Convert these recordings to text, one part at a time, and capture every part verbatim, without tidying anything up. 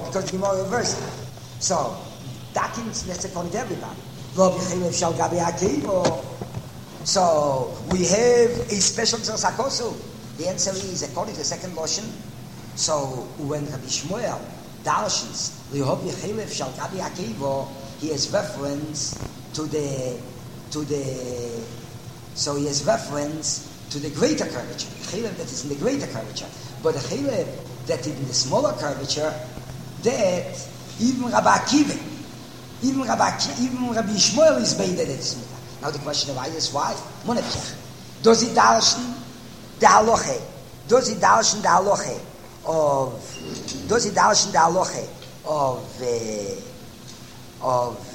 because the Gemara reversed it. So, that means that's according to everybody. Lo b'chilev shal gabi akivo. So, we have a special Sakosu. The answer is according to the second Loshen. So, when Rabbi Shmuel darshans Lo b'chilev shal gabi akivo, he has reference to the, to the, so he has reference to the greater curvature. The chilev that is in the greater curvature. But the chilev that is in the smaller curvature, that even Rabbi Akiva, even Rabbi, even Rabbi Shmuel is made that it's muta. Now the question arises, why? Does he darshan the halacha? Does he darshan the halacha of? Does he darshan the halacha of uh, of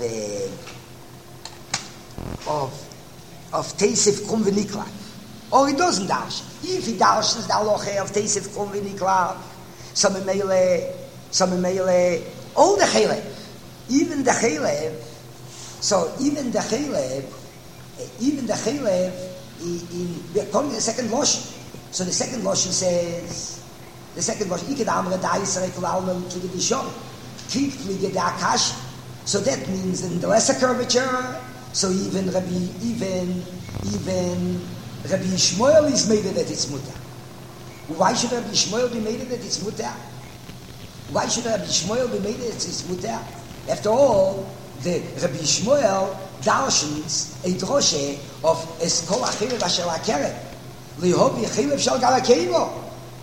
uh, of of Teisif Kum v'Nikla? Or he doesn't darshan. If he darshans the halacha of Teisif Kum v'Nikla, some meile, some meile, all the chelev, even the chelev. So even the chelev, even the chelev, in we're calling the second loshen. So the second loshen says, the second loshen, iked amre da'isrei kol alma l'kli b'shom, kik flige da'akash. So that means in the lesser curvature. So even Rabbi, even even Rabbi Shmuel is made that it's muta. Why should Rabbi Shmuel be made that it's muta? Why should Rabbi Shmuel be made that it's muta? After all, the Rabbi Shmuel darshans a droshe of Eskol Achilev Asher Akeret Lihobi Chilev Shal Galakevo.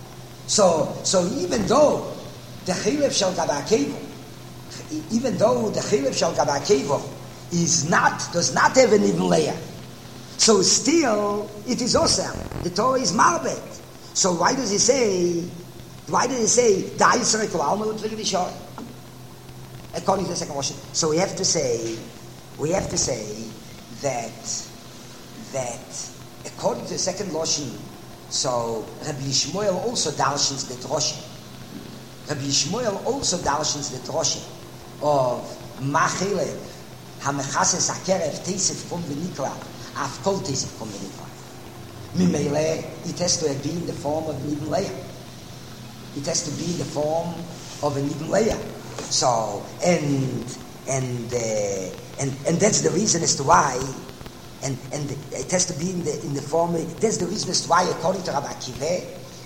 So, so even though the Chilev Shal Galakevo, even though the Chilev Shal Galakevo is not, does not have an even layer, so still it is awesome. The Torah is marbet. So why does he say? Why did he say Da'isrei Kol Alma L'Plig V'Shor? According to the second version. So we have to say, we have to say that that according to the second Loshen, so Rabbi Shmuel also darshans the Droshe. Rabbi Shmuel also darshans the Droshe of Machilev Hamechases Akerev Teisif Kum V'Nikla Af Kol Teisif Kum V'Nikla. Mimele, it has to be in the form of an even layer. It has to be in the form of an even layer. So and and uh, and and that's the reason as to why, and and it has to be in the in the form. That's the reason as to why, according to Rabbi Akiva,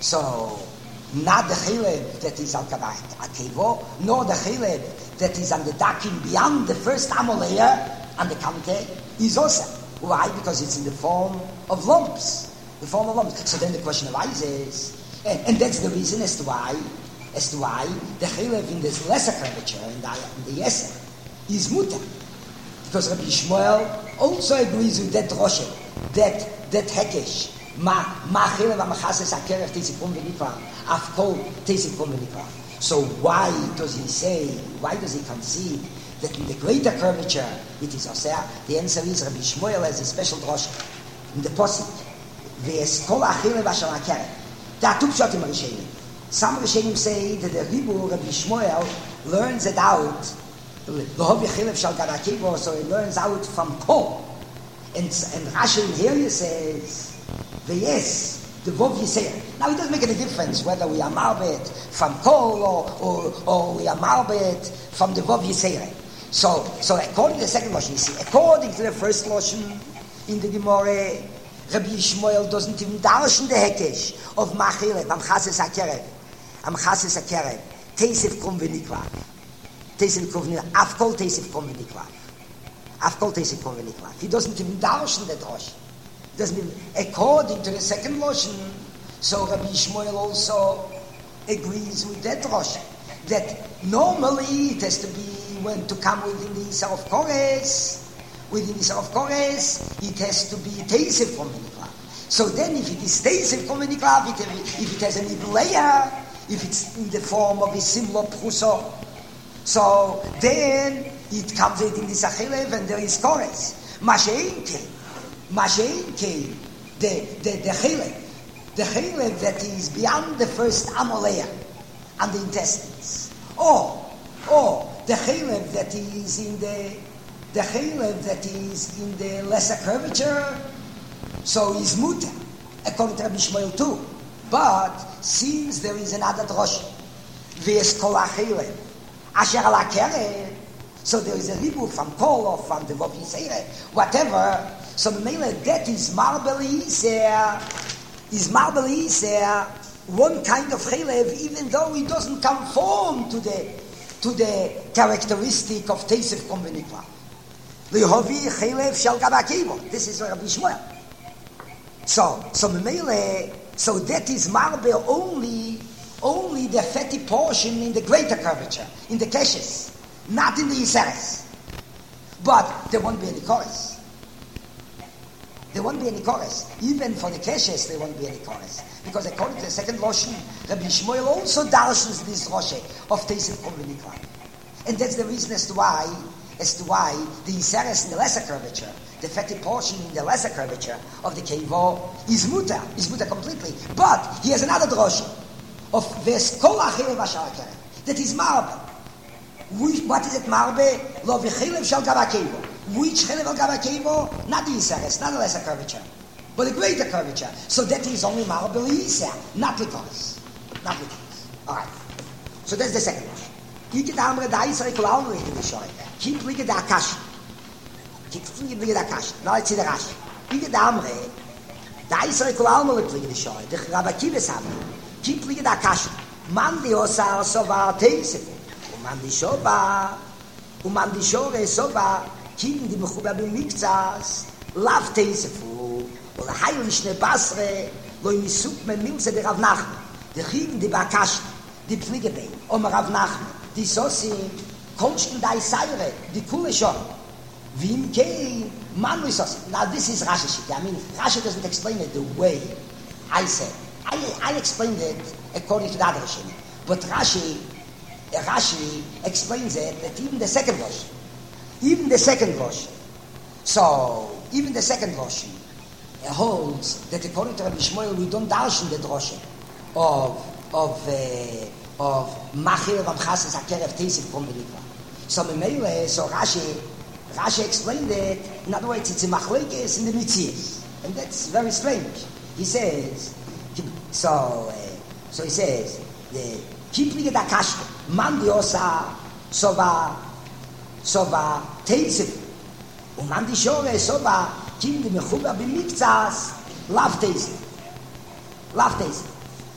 so not the chilev that is al Rabbi Akiva, nor the chilev that is on the dakin beyond the first amol layer and the kante is also. Why? Because it's in the form of lumps. The form of lumps. So then the question arises, and, and that's the reason as to why. As to why the chilev in this lesser curvature, in the, in the yeser, is muta. Because Rabbi Shmuel also agrees with that droshe, that, that hekesh, ma, ma chilev ha-machases ha-kerech teisikum v'nikra, af-kol teisikum v'nikra. So why does he say, why does he concede that in the greater curvature it is oseh? The answer is Rabbi Shmuel has a special droshe in the posik. V'es kol ha-chilev asher ha-kerech. There are two pshatim rishenim. Some Rishonim say that the Ribu Rabbi Shmuel learns it out. L'hovi chilev shal garakivo, so he learns out from kol. And and Rashi here says, "V'yes the vov yisei." Now it doesn't make any difference whether we are marbet from kol or or, or we are marbet from the vov yisei. So so according to the second lashon, you see, according to the first lashon in the Gemara, Rabbi Shmuel doesn't even darshan the hekesh of machilev amchases hakerev. Amchases hakerev, teisif kum v'niklav, teisif kum v'niklav, afkol teisif kum v'niklav, afkol teisif kum v'niklav. He doesn't even darshan that rosh. Doesn't even, according to the second loshen, so Rabbi Shmuel also agrees with that rosh. That normally it has to be when to come within the Isar of Kores, within the Isar of Kores, it has to be teisif kum v'niklav. So then if it is teisif kum v'niklav, if it has an even layer, if it's in the form of a simlo pruso, so then it comes in the sachilev and there is kores. Masheinke, masheinke, the the the chilev, the chilev that is beyond the first amoleya and the intestines, or or the chilev that is in the the chilev that is in the lesser curvature, so is muta according to Rabbi Shmuel too. But since there is another drosh, v'es kol hachilev Asher ala kere. So there is a ribu from kol or from the vobisere, whatever. So mele that is marble iser, is marble iser one kind of chelev, even though it doesn't conform to the to the characteristic of teisef konvenikla. Lehovi chelev shel gabakivo. This is Rabbi Shmuel. So so mele, so that is marble only only the fatty portion in the greater curvature, in the keshes. Not in the Yiseres. But there won't be any chorus. There won't be any chorus. Even for the Keshes, there won't be any chorus. Because according to the second Loshen, Rabbi Shmuel also darshans this Roshe of Teisif Konvenikla. And that's the reason as to why, as to why the Yiseres in the lesser curvature, the fatty portion in the lesser curvature of the Kevo is muta, is muta completely. But he has another droshe of Veskol Achille Vashalakere. That is marble. Which, what is it, marbe? Lo v'chilev shel gavakevo. Which chilev al gavakevo? Not the Yiseres, not the lesser curvature, but the greater curvature. So that is only marbe l'Yiser, not l'Koris. Not l'Koris. All right. So that's the second one. Ike da amre da Yiser ekol in the shoy. Keep lige da Akash. Keep lige da Akash. Now let's see the Rashi. Ike da amre da Yiser ekol alme lige the shoy. The Rabakives haben. Keep lige da Akash. Man di osar sova teisef. Man di shoba, und man di shore soba, kiven die mechuba b'mikzas, lav teisefu, und heilig ne basre, lo im isuk me milze der Rav Nachman, die kiven die bakash, die pflegebe, om Rav Nachman, die sosim, konsten dai seire, die kule schon, wie im kei, man lo sosim. Now this is Rashi shit. I mean, Rashi doesn't explain it the way I said. I, I explained it according to the other Rashi, but Rashi, Rashi explains it that even the second version, even the second version, so even the second version holds that according to Rabbi Shmuel we don't darshan the droshe of of uh, of Machir Ramchas Akerev Teisif Konvenikla. So Memele, so Rashi Rashi explained it. In other words, it's a machlekes in the mitzias, and that's very strange. He says so. Uh, so he says the Kiplige da Kashke. Man di osa sova sova teisef und man di shore sova kim di mechuba b'mikzas lav teisef lav teisef.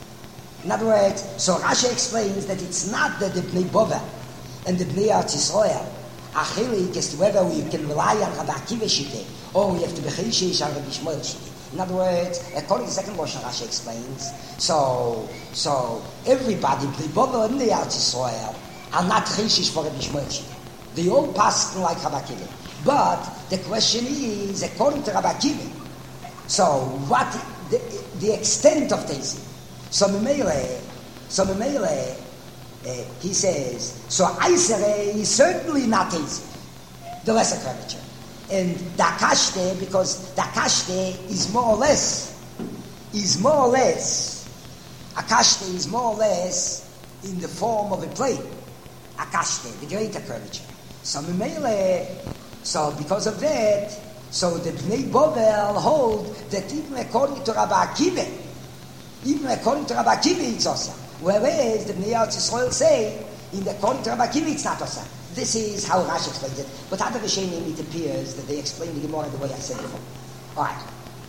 In other words, so Rashi explains that it's not that the Bnei Bovel and the Bnei Eretz Yisrael achilik as to whether we can rely on Rabbi Akiva shite or we have to be cheishish on Rabbi Shmuel shite. In other words, according to the second version, Rashi explains, so so everybody, the Bovel and the Eretz Yisrael, are not cheishish for Rabbi Shmuel shite. They all pass like Rabbi Akiva. But the question is, according to Rabbi Akiva, so what the, the extent of Teisif? So Memele, so Memele, uh, he says, so Aisere is certainly not Teisif, the lesser curvature. And Dakashte, because Dakashte is more or less, is more or less, Akashte is more or less in the form of a plane. Akashte, the greater curvature. So Memele, so because of that, so the Bnei Bovel hold that even according to Rabbi Akiva, even according to Rabbi Akiva it's Osa. Whereas the Bnei Eretz Yisrael say, in the according to Rabbi Akiva it's not Osa. This is how Rashi explains it. But other Rishonim, it appears that they explain the Gemara the way I said before. All right.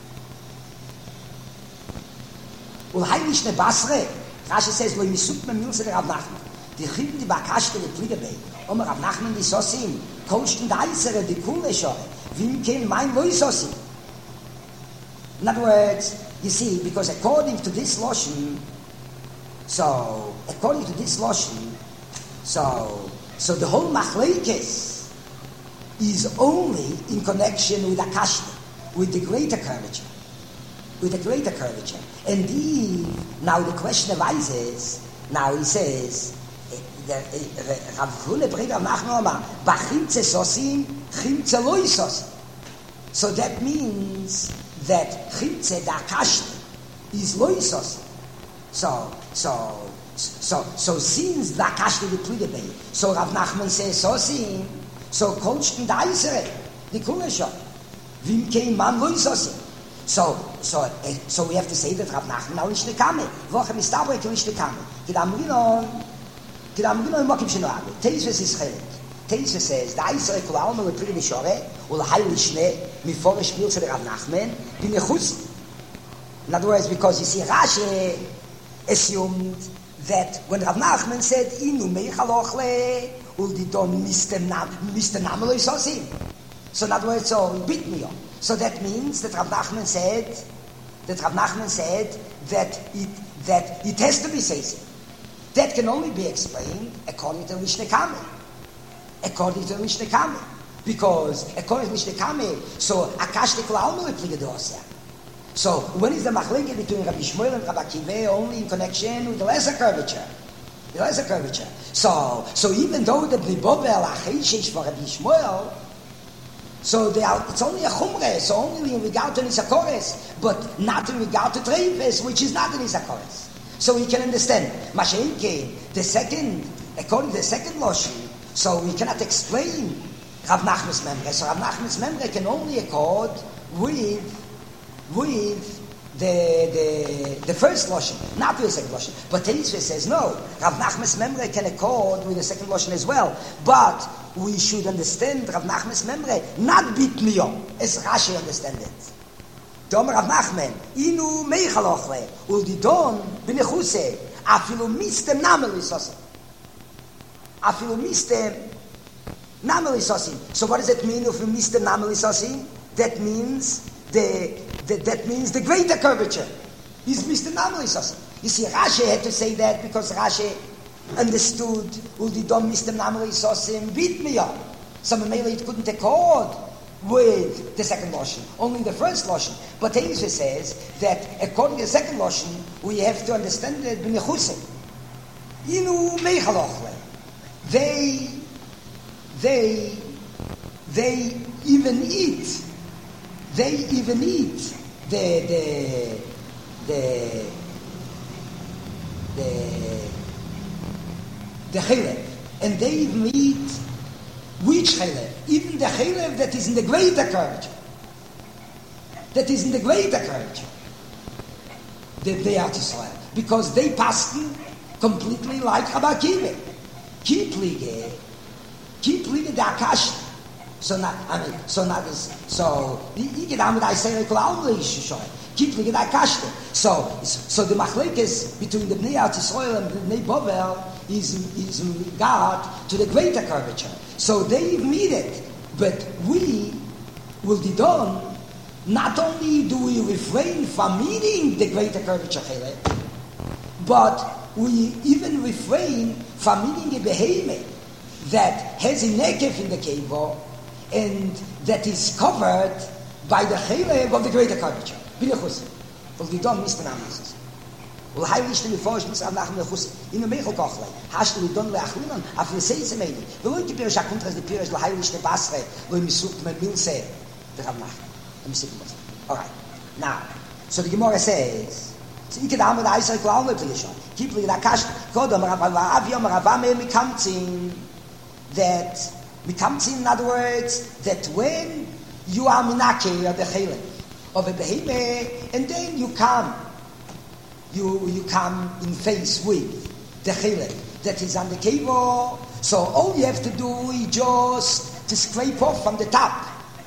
Ulhaylish ne Basre, Rashi says, lo misuk me milse der Rav Nachman. Die Chibben, die Bakashte, die Pliegebe, Omer Rav Nachman, die Sosim, Kolsten Deisere, die Kuleshore, Wim ken mein Loisosim. In other words, you see, because according to this Loshen, so, according to this Loshen, so, so the whole Machlekes is only in connection with Akashta, with the greater curvature, with the greater curvature. And the, now the question arises, now he says, Rav Hule bringt am Nachnoma, Bachimtze Sosim, Chimtze Loi Sosim. So that means that Chimtze, the Akashta, is Loi Sosim. So, so, so, so since the Akashta the Pliegebe, so Rav Nachman says Sosim, so Kolsten Deisere, the Kuleshon, Vim kein man Loi Sosim. So, so, so we have to say that Rav Nachman now is the Kame. Woche mistabrik is the Kame. Gedam Rinon, כי I'm going to make him shnoag. Teisves is chelik. Teisves says, the Eisere kol alma le plige mishore, ul hay lishne, mifore spiel zu der Rav Nachman, bin echus. In other words, because you see, Rashi assumed that when Rav Nachman said, inu meichalochle, ul didon mistem namelo isosim. So in other words, so bit me on. So that means that Rav Nachman said, that Rav Nachman said that it, that it has to be seisem. That can only be explained according to Mishnah Kame. According to Mishnah Kame. Because according to Mishnah Kame, so Akashte Kol Alma Leplige Dosia. So when is the machleke between Rabbi Shmuel and Rabbi Akiva only in connection with the lesser curvature? The lesser curvature. So so even though the Blibovel Acheshish for Rabbi Shmuel, so they are, it's only a chumre, so only in regard to Nisakores, but not in regard to Treifes, which is not in Nisakores. So we can understand. Mashenke, the second, according to the second Loshi, so we cannot explain Rav Nachman's membre. So Rav Nachman's membre can only accord with, with the, the, the first Loshi, not with the second Loshi. But Teisve says no, Rav Nachman's membre can accord with the second Loshi as well. But we should understand Rav Nachman's membre, not bit miyom, as Rashi understand it. Domer Rav Nachman, inu meichalochle, ul didon b'nechuse, afilu mistem namel isosim. Afilu mistem namel isosim. So what does it mean, if mistem namel isosim? That means the, the that means the greater curvature is mistem namel isosim. You see, Rashi had to say that because Rashi understood ul didon mistem namel isosim bit miyom. So maybe it couldn't accord with the second Lashon, only the first Lashon. But Teisha says that according to the second Lashon, we have to understand that b'nechusim. Inu meichalochle. They, they, they even eat. They even eat the the the the the chelev, and they even eat. Which chelev? Even the chelev that is in the greater curvature. That is in the greater curvature. That they are to Israel. Because they passen completely like Rabbi Akiva. Keep lige. Keep lige the Akash. So not, I mean, so not this, so, you get on with I say, like, all the issues, keep lige the Akash. So, so the machlekes between the Bnei Yisrael and the Bnei Bovel is, is in regard to the greater curvature. So they meet it, but we will be done. Not only do we refrain from meeting the greater curvature, but we even refrain from meeting a behemoth that has a nekef in the cave and that is covered by the chelev of the greater curvature. Will be done, Mister Namasis. Well, how is the force Mister Namasis in the Mechel Kochle? Hast du done leachlinan? After the same made. The Leute Pirish Akuntas the Pirish Lahaylish the Basre, when we suit my bill say the Rav Nachman. Let me see what. All right. Now, so the Gemara says, so you can have the Isaac Klaume Pirish. Keep the Akash. God, Rav Yom Ravame Mikamtzin. That Mikamtzin, in other words, that when you are Minake of the Chelev of a behemoth, and then you come, you you come in face with the chelev that is on the cable. So all you have to do is just to scrape off from the top,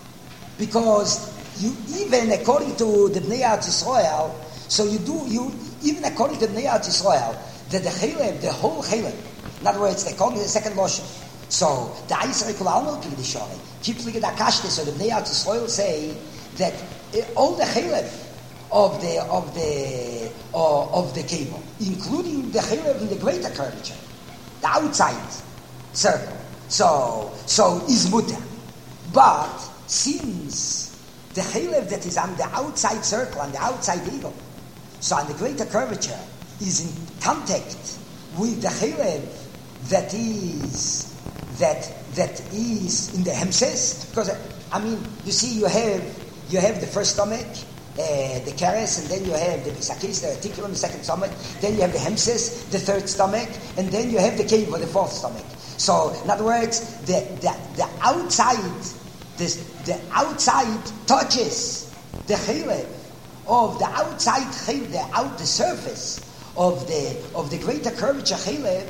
because you even according to the Bnei Yisrael, so you do you even according to the Bnei Yisrael that the chelev, the whole chelev, in other words, they call it the second Lashon. So the Eisere Kol Alma Leplige Shore, keep looking at Akashte. So the Bnei Yisrael say that all the chelev of the of the uh, of the cable, including the chelev in the greater curvature, the outside circle, so so is mutter. But since the chelev that is on the outside circle, on the outside eagle, so on the greater curvature is in contact with the chelev that is that that is in the hemses, because I mean, you see, you have. You have the first stomach, uh, the keres, and then you have the bisakis, the articulum, the second stomach. Then you have the hemsis, the third stomach, and then you have the cave or the fourth stomach. So, in other words, the the, the outside, this, the outside touches the chelev of the outside chelev, the out the surface of the of the greater curvature chelev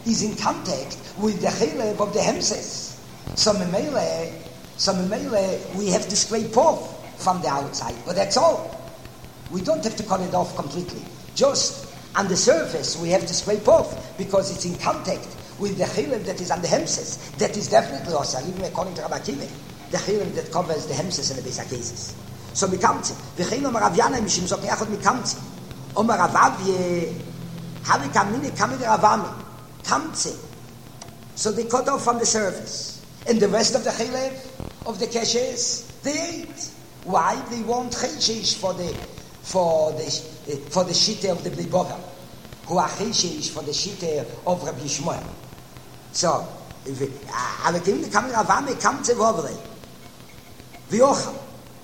is in contact with the chelev of the hemses. So memele, so memele, we have to scrape off from the outside, but that's all. We don't have to cut it off completely. Just on the surface, we have to scrape off because it's in contact with the chelev that is on the hemses. That is definitely also, even according to Rabbi Akiva, the chelev that covers the hemses and the basic cases. So mikamtze, v'chein Omar Rav Yana mishim zok yachod mikamtze. Omar Rav Avye, havi kamine kamid Ravami, kamtze. So they cut off from the surface, and the rest of the chelev of the keshes they ate. Why? They want cheshish for the for the for the shite of the Bnei Bovel, who are cheshish for the shite of Rabbi Shmuel. So, ale kamine kamid Ravami kamtze v'ovre v'yochal.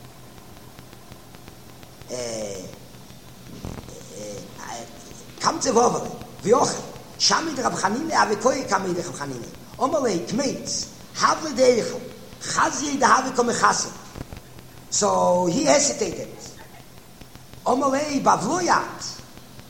Kam zu Wovere, wie auch, Shamid Rav Chanine, ave koi kam mit Rav Chanine. Omalei, Kmeitz, Havle Deichel, Chazi da have come Chasse. So he hesitated. Omalei, Bavluyat.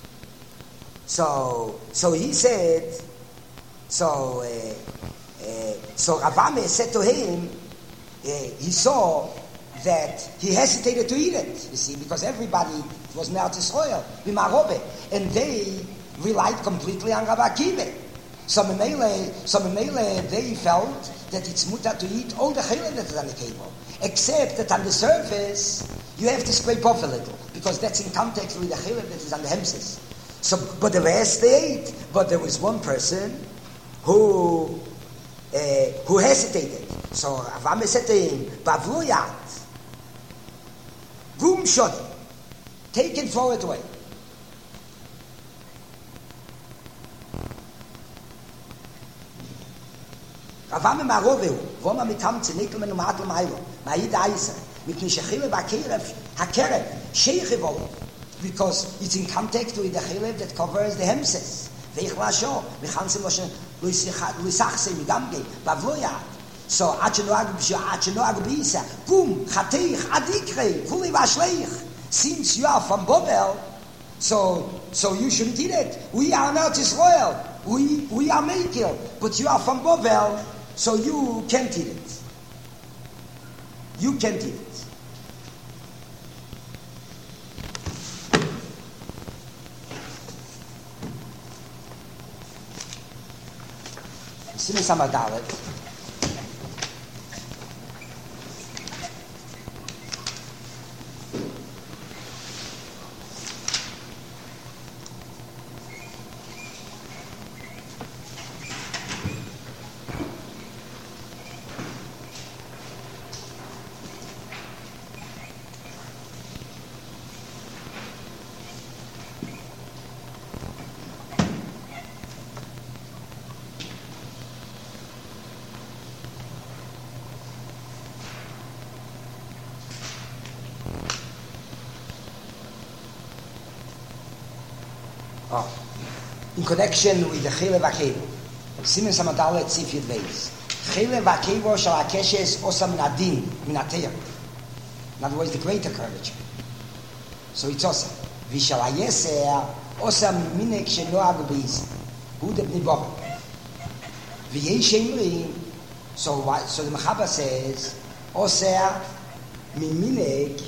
So, so he said, so, uh, uh, so Ravame said to him, uh, he saw that he hesitated to eat it, you see, because everybody was now to soil, and they relied completely on Rabbi Akiva. So Memele, so Memele, they felt that it's mutar to eat all the chayla that is on the table, except that on the surface you have to scrape off a little, because that's in contact with the chayla that is on the hemses. So, but the rest they ate. But there was one person who uh, who hesitated. So Avame said to him, "Bavluyat." Gum shot. Take it forward away. Ravame Marovu, Voma mitam tzenekel menu matel mailo, ma'id aisa, mit nishachile ba'kerev, hakerev, sheichivol, because it's in contact with the chelev that covers the hemses. Veich lasho, mechansim loshen, luisachse migamge, bavloyat. So, achenoag bisa, kum, chateich, adikre, kuli vashleich. Since you are from Bovel, so so you shouldn't eat it. We are not Israel. We we are Mekil, but you are from Bovel, so you can't eat it. You can't eat it. Simi Samadalet. Oh. In connection with the Chelev Akevo, Simen Samadala at Sif Yud Beis. Chelev Akevo shall Akeshes Osa Minadin Minateir. In other words, the greater curvature. So it's Osa. Vishal Ayeser Osa Minek Shenoag Beis. Who the Bnibok? V'yesh Emri. So so the Mechaba says Osa Minek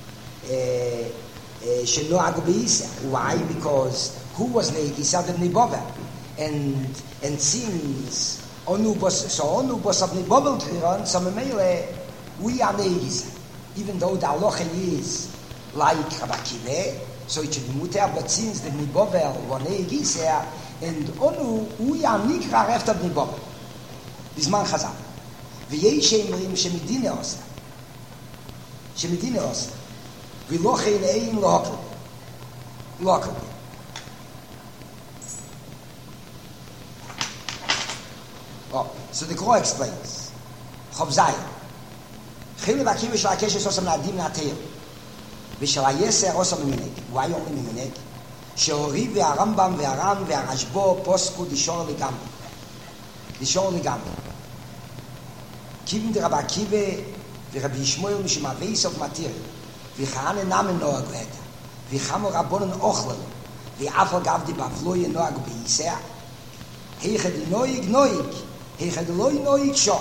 Shenoag Beis. Why? Because who was Neigisa the Bnibok? And and since Onu was so Onu was of Nibobel Triron, so Memele we are Neigisa. Even though the halacha is like Rabbi Akiva, so it should be muter, but since the Nibobel was Neigisa, and Onu we are Nikra after Nibobel. Bisman Chazal. V'yesh Emrim shemidine osa. Shemidine osa. V'loche in ein lokel. Lokel. Oh, so the Torah explains. Chav Zayin. Chile v'akiv v'shal ha'keshes osam na'adim na'ateir. V'shal ha'yeser osam minek. Why only minek? She'ori v'arambam v'aran v'arashbo posku dishor ligamri. Dishor ligamri. Kivim de Rabbi Akiva v'Rabbi Yishmael mishum aveis of matir. V'chane namen noag v'eta. V'chamo rabbonen ochlel. V'afal gavdi bavloye noag b'yisea. Heiche die Noig, Noig. Heiche die Loi, Noig, schon.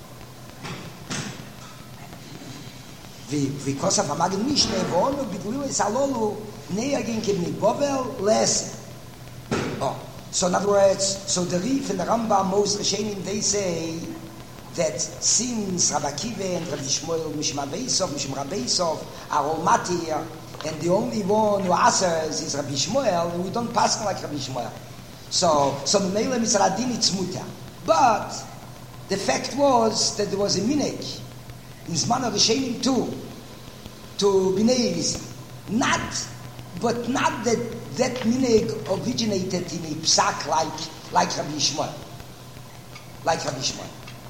Wie, wie Kosa vermagen nicht, ne, wohnen, und Biglu ist Alolu, näher ging Kibni Bovel, lesen. Oh, so in other words, so the Rif and the Rambam, most Rishenim, they say that since Rabbi Akiva and Rabbi Shmuel, Mishma Beisov, Mishma Beisov, are all matir, and the only one who answers is Rabbi Shmuel, and we don't pass like Rabbi Shmuel. So, so Meila Misradin it's muta. But the fact was that there was a minhag in Zman of Rishenim too, to Bnei Yisrael. Not, but not that that minhag originated in a psak like like Rabbi Shmuel, like Rabbi Shmuel.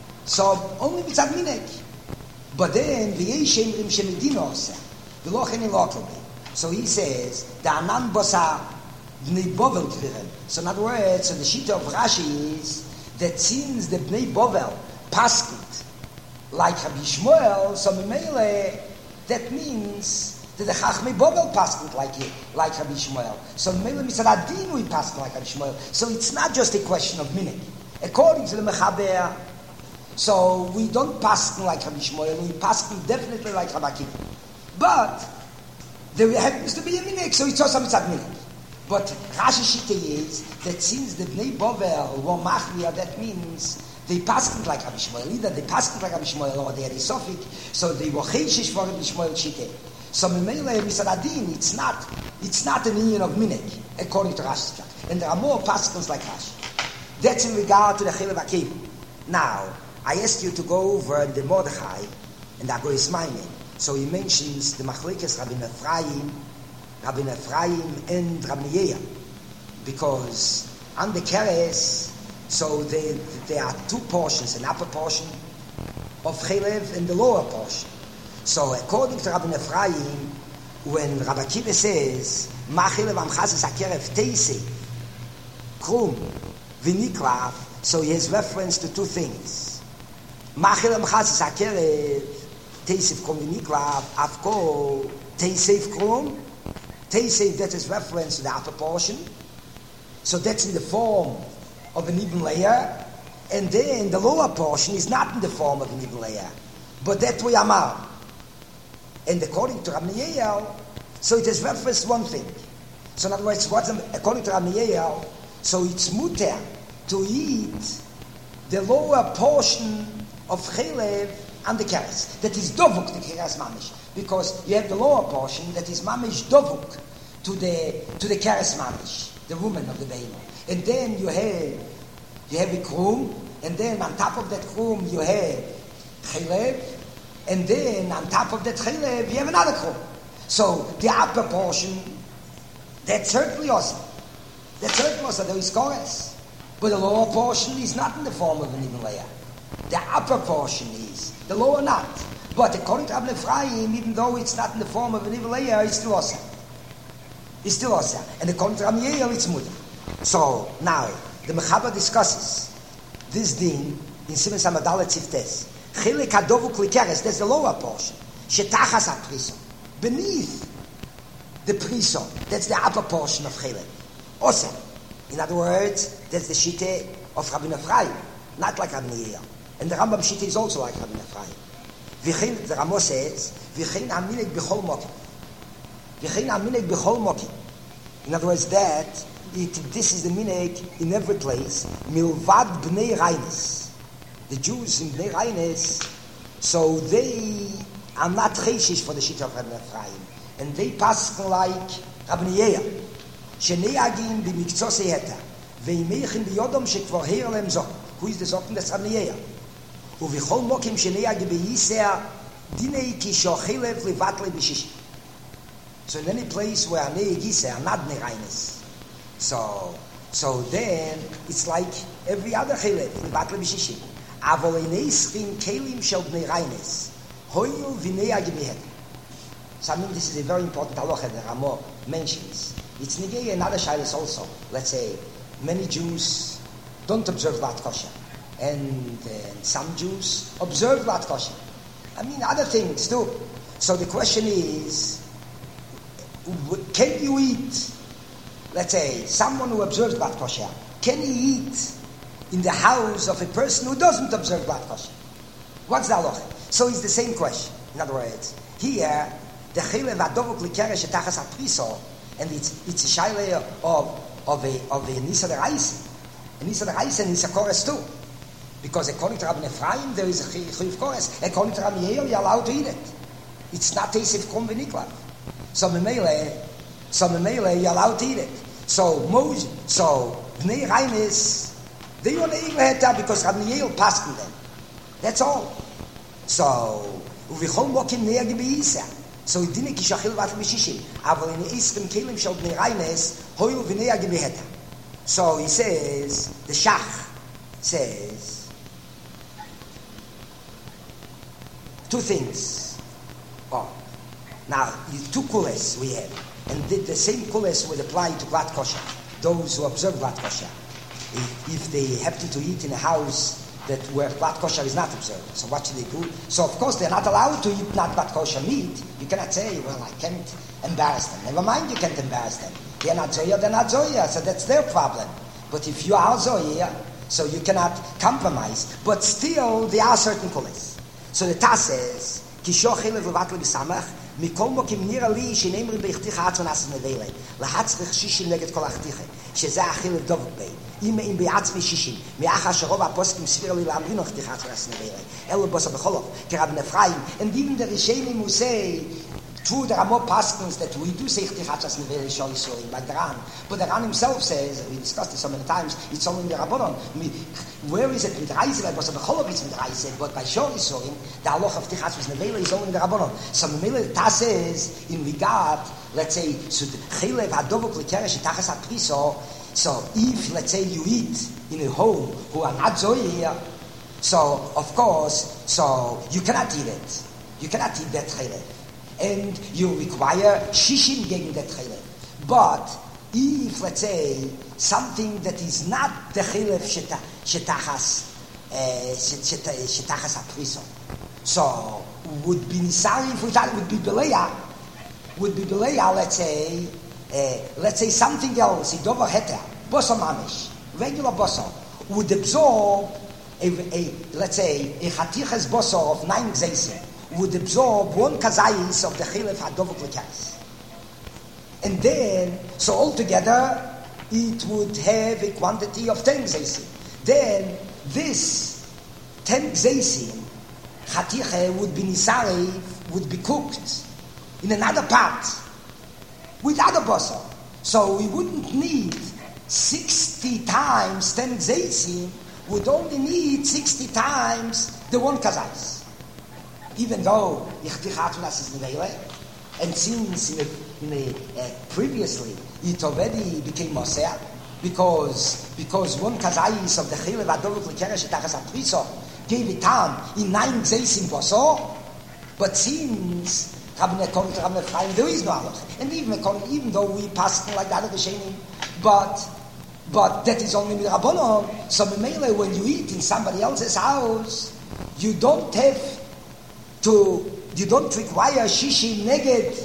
So only mitzad minhag. But then v'yesh emrim shemedina oseh v'lo chen ilokei. So he says the anan bosa bnei bovel kvirim. So in other words, so the shita of Rashi is that since the bnei bovel pasked like Rabbi Shmuel, so memele that means that the Chachmei Bovel passed like like Rabbi Shmuel. So memele mitzad adin we passed like Rabbi Shmuel. So it's not just a question of minhag. According to the Mechaber, so we don't pass like Rabbi Shmuel, we pass definitely like Rabbi Akiva. But there happens to be a minhag, so it's also mitzad minhag. But Rashi Shita is that since the Bnei Bovel were machmir, that means they passed like Rabbi Shmuel. Either they passed like Rabbi Shmuel or they had a sofik, so they were cheishish for Rabbi Shmuel Shita. So Memele Misadadin, it's not, it's not an union of minhag, according to Rashi. And there are more pastors like Rashi. That's in regard to the Chilev Akiv. Now, I asked you to go over the Mordechai and the Agoyis Maimon. So he mentions the Machlekes Rabbi Ephraim, Rabbi Ephraim and Rabbi Yehuda, because on the Keres, so they, there are two portions, an upper portion of Chilev and the lower portion. So according to Rabbi Ephraim, when Rabbi Akiva says, Ma Chilev Amchas Akerev Teisei, Krum, V'niklav, so he has reference to two things. Ma Chilev Amchas Akerev Teisei Krum V'niklav, Avko Teisei Krum, Teisei, that is reference to the upper portion. So that's in the form of an even layer. And then the lower portion is not in the form of an even layer. But that way Amar. And according to Rabbi Yehuda, so it has referenced one thing. So in other words, what's according to Rabbi Yehuda, so it's muter to eat the lower portion of Chelev and the keres. That is dovuk, the keres mamish. Because you have the lower portion that is mamish dovuk to the to the keres mamish, the woman of the behemoth. And then you have you have a krum, and then on top of that krum you have Chelev, and then on top of that Chelev you have another krum. So the upper portion, that's certainly awesome. That's certainly awesome. There is chorus. But the lower portion is not in the form of an even layer. The upper portion is, the lower not. But according to Rabbi Ephraim, even though it's not in the form of an even layer, it's still awesome. It's still awesome. And according to Rabbi Yehuda, it's muda. So now, the Mechaber discusses this din in Siman Samadalet Tziftes. Chilek Hadovuk Likeres, that's the lower portion. Shetachas HaPriso. Beneath the priso, that's the upper portion of Chilek. Awesome. In other words, that's the Shite of Rabbi Ephraim, not like Rabbi Yehuda. And the Rambam Shite is also like Rabbi Ephraim. V'chein, the Ramo says, V'chein aminek b'chol mokim. V'chein aminek b'chol mokim. In other words, that it, this is the minhag in every place. Milvad b'nei Reines. The Jews in b'nei Reines, so they are not cheishish for the shit of Rabbi Ephraim, and they pass like Rabbi Yehuda. Sheneagim b'miktzosei heta, ve'imeichim b'yodom shekvar heir lem zok. Who is the zok? That's Rabbi Yehuda. Uvichol mokim sheneagim b'yisea dinei ki shochilev levatle b'shishi. So in any place where Anei Yiseh are not b'nei Reines, so so then it's like every other chilev levatle b'shishi. Avol eineschim kelim shel b'nei Reines. Hoyu v'neagim b'het. So I mean, this is a very important halacha that Ramo mentions. It's negay another shaylis also. Let's say many Jews don't observe Lat Kosher, and uh, some Jews observe Lat Kosher. I mean, other things too. So the question is, can you eat? Let's say someone who observes Lat Kosher, can he eat in the house of a person who doesn't observe blood kosher? What's the halacha? So it's the same question. In other words, here, the chile v'adovuk l'keresh etachas apriso, and it's it's a shaila of of a of a nisa deraisa, a nisa deraisa and nisa kores too, because according to Rabbi Ephraim there is a chiyuv kores. According to Rabbi Yehuda, you're allowed to eat it. It's not teisif krum v'niklav. So memele, so memele, you're allowed to eat it. So Moses, so bnei Reinis, they want to eat it because Rabbi Yehuda passed them. That's all. So uvichol mokim ne'er gebeisa. So it didn't kishachil vat b'shishim. Aval in isrim kelim shel bnei Reinis hoyu v'ne'er gebeheta. So he says, the Shach says two things. Oh, now the two kules we have, and the, the same kules would apply to Glat Kosher. Those who observe Glat Kosher, if, if they happen to eat in a house that where Glat Kosher is not observed, so what should they do? So of course they're not allowed to eat not Glat Kosher meat. You cannot say, well, I can't embarrass them. Never mind, you can't embarrass them. They're not Zoya, they're not Zoya, so that's their problem. But if you are Zoya, so you cannot compromise. But still, there are certain kules. So the Taz says, Kishochil levatli b'samach, mikol mokim nira li shenemri beichticha atzon asas nevele, lahatzrich shishim neget kol achtiche, sheze achil dovuk bei, ime im be'atzmi shishim, me'acha sherov aposkim svir li la'amrin ochticha atzon asas nevele, elo bosa b'cholov, kerab Ephraim, and even the Rishonim who say, true, there are more paskins that we do say Chtichachas Nevele Shol Yisraelim, like the Ran. But the Ran himself says, we discussed this so many times, it's only in the Rabbanon. Where is it? With Reise, like Bosa B'cholov it's with Reise, but by Shol Yisraelim, the Aloch of Chtichachas Nevele is only in the Rabbanon. So Memele Tas says, in regard, let's say, so the Chilev Hadovuk L'Keresh Etachas HaPriso, so if, let's say, you eat in a home who are not Zoya, so, of course, so you cannot eat it. You cannot eat that Chilev. And you require shishim gegen that chilef. But if, let's say, something that is not the chilef shetachas shetachas apriso, so would be nisari if we thought it would be beleya, would be beleya, let's say, uh, let's say something else, idover heter, boso mamish, regular boso, would absorb a, a let's say, a chatichas boso of nine gzeisim, would absorb one kazayis of the chilef hadovuk l'karis. And then, so altogether, it would have a quantity of ten gzeisim. Then, this ten gzeisim, chatiche, would be nisari, would be cooked in another pot, with other basar. So we wouldn't need sixty times ten gzeisim, would only need sixty times the one kazayis. Even though Yichtichatunas is Nevele, and since in a, in a, uh, previously it already became Mosea, because because one kazayis of the Chilev Adoluk L'Keresh Etachas HaPriso gave it time in nine Gzeisim Boso, but since Rabbi according to Rabbi Ephraim there is no halach, and even according, even though we pass like that of the Shenim, but but that is only with Rabbanon. So Memele, when you eat in somebody else's house, you don't have to, you don't require shishi neged,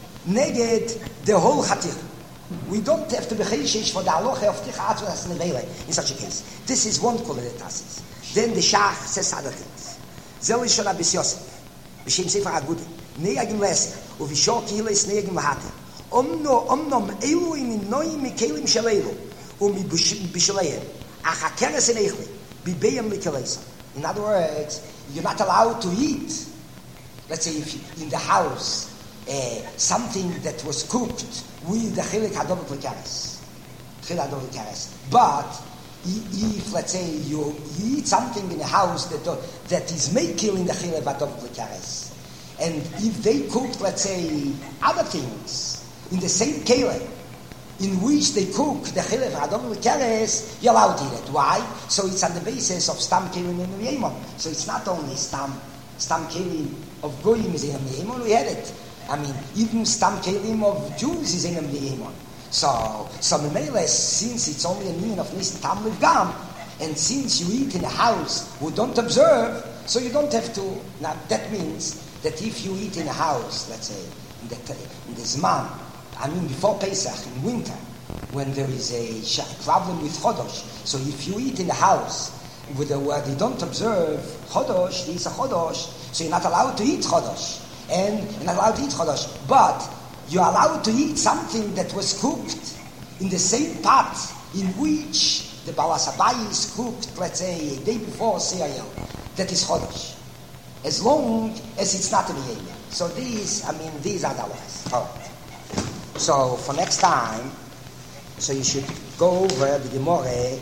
neged the whole chatich. We don't have to be chayshish for the aloche of ticha atzvas nevele in such a case. This is one kol tasis. Then the Shach says other things. Zel is shona bis Yosef, b'shem sefer agudi, ne'agim leser, u'vishor kihiles ne'agim lahate. Omno, omnom elu in noim mikelim shalelu, u'mibishaleim, achakeres en eichli, bibeyem likelesa. In other words, you're not allowed to eat, let's say if you, in the house, uh, something that was cooked with the chilek hadovuk l'kares, chilek hadovuk l'kares. But if, let's say, you, you eat something in a house that that is making in the chilek hadovuk l'kares, and if they cook, let's say, other things in the same kele in which they cook the chilek hadovuk l'kares, you're allowed to eat it. Why? So it's on the basis of stam kelim and yemon. So it's not only stam stam kelim of goyim is in a yemon. We had it. I mean, even stam kelim of Jews is in a yemon. So, so Memele, since it's only a mean of Nisan Tam with Gam, and since you eat in a house who don't observe, so you don't have to. Now that means that if you eat in a house, let's say in the in the Zman, I mean before Pesach in winter, when there is a sh- problem with chodosh. So if you eat in the house with the, where they don't observe chodosh, there is a chodosh, so you're not allowed to eat chodosh, and you're not allowed to eat chodosh. But you're allowed to eat something that was cooked in the same pot in which the balas habayis cooked, let's say, a day before cereal. That is chodosh, as long as it's not a behavior. So these, I mean, these are the laws. All right. So for next time, so you should go over the Gemara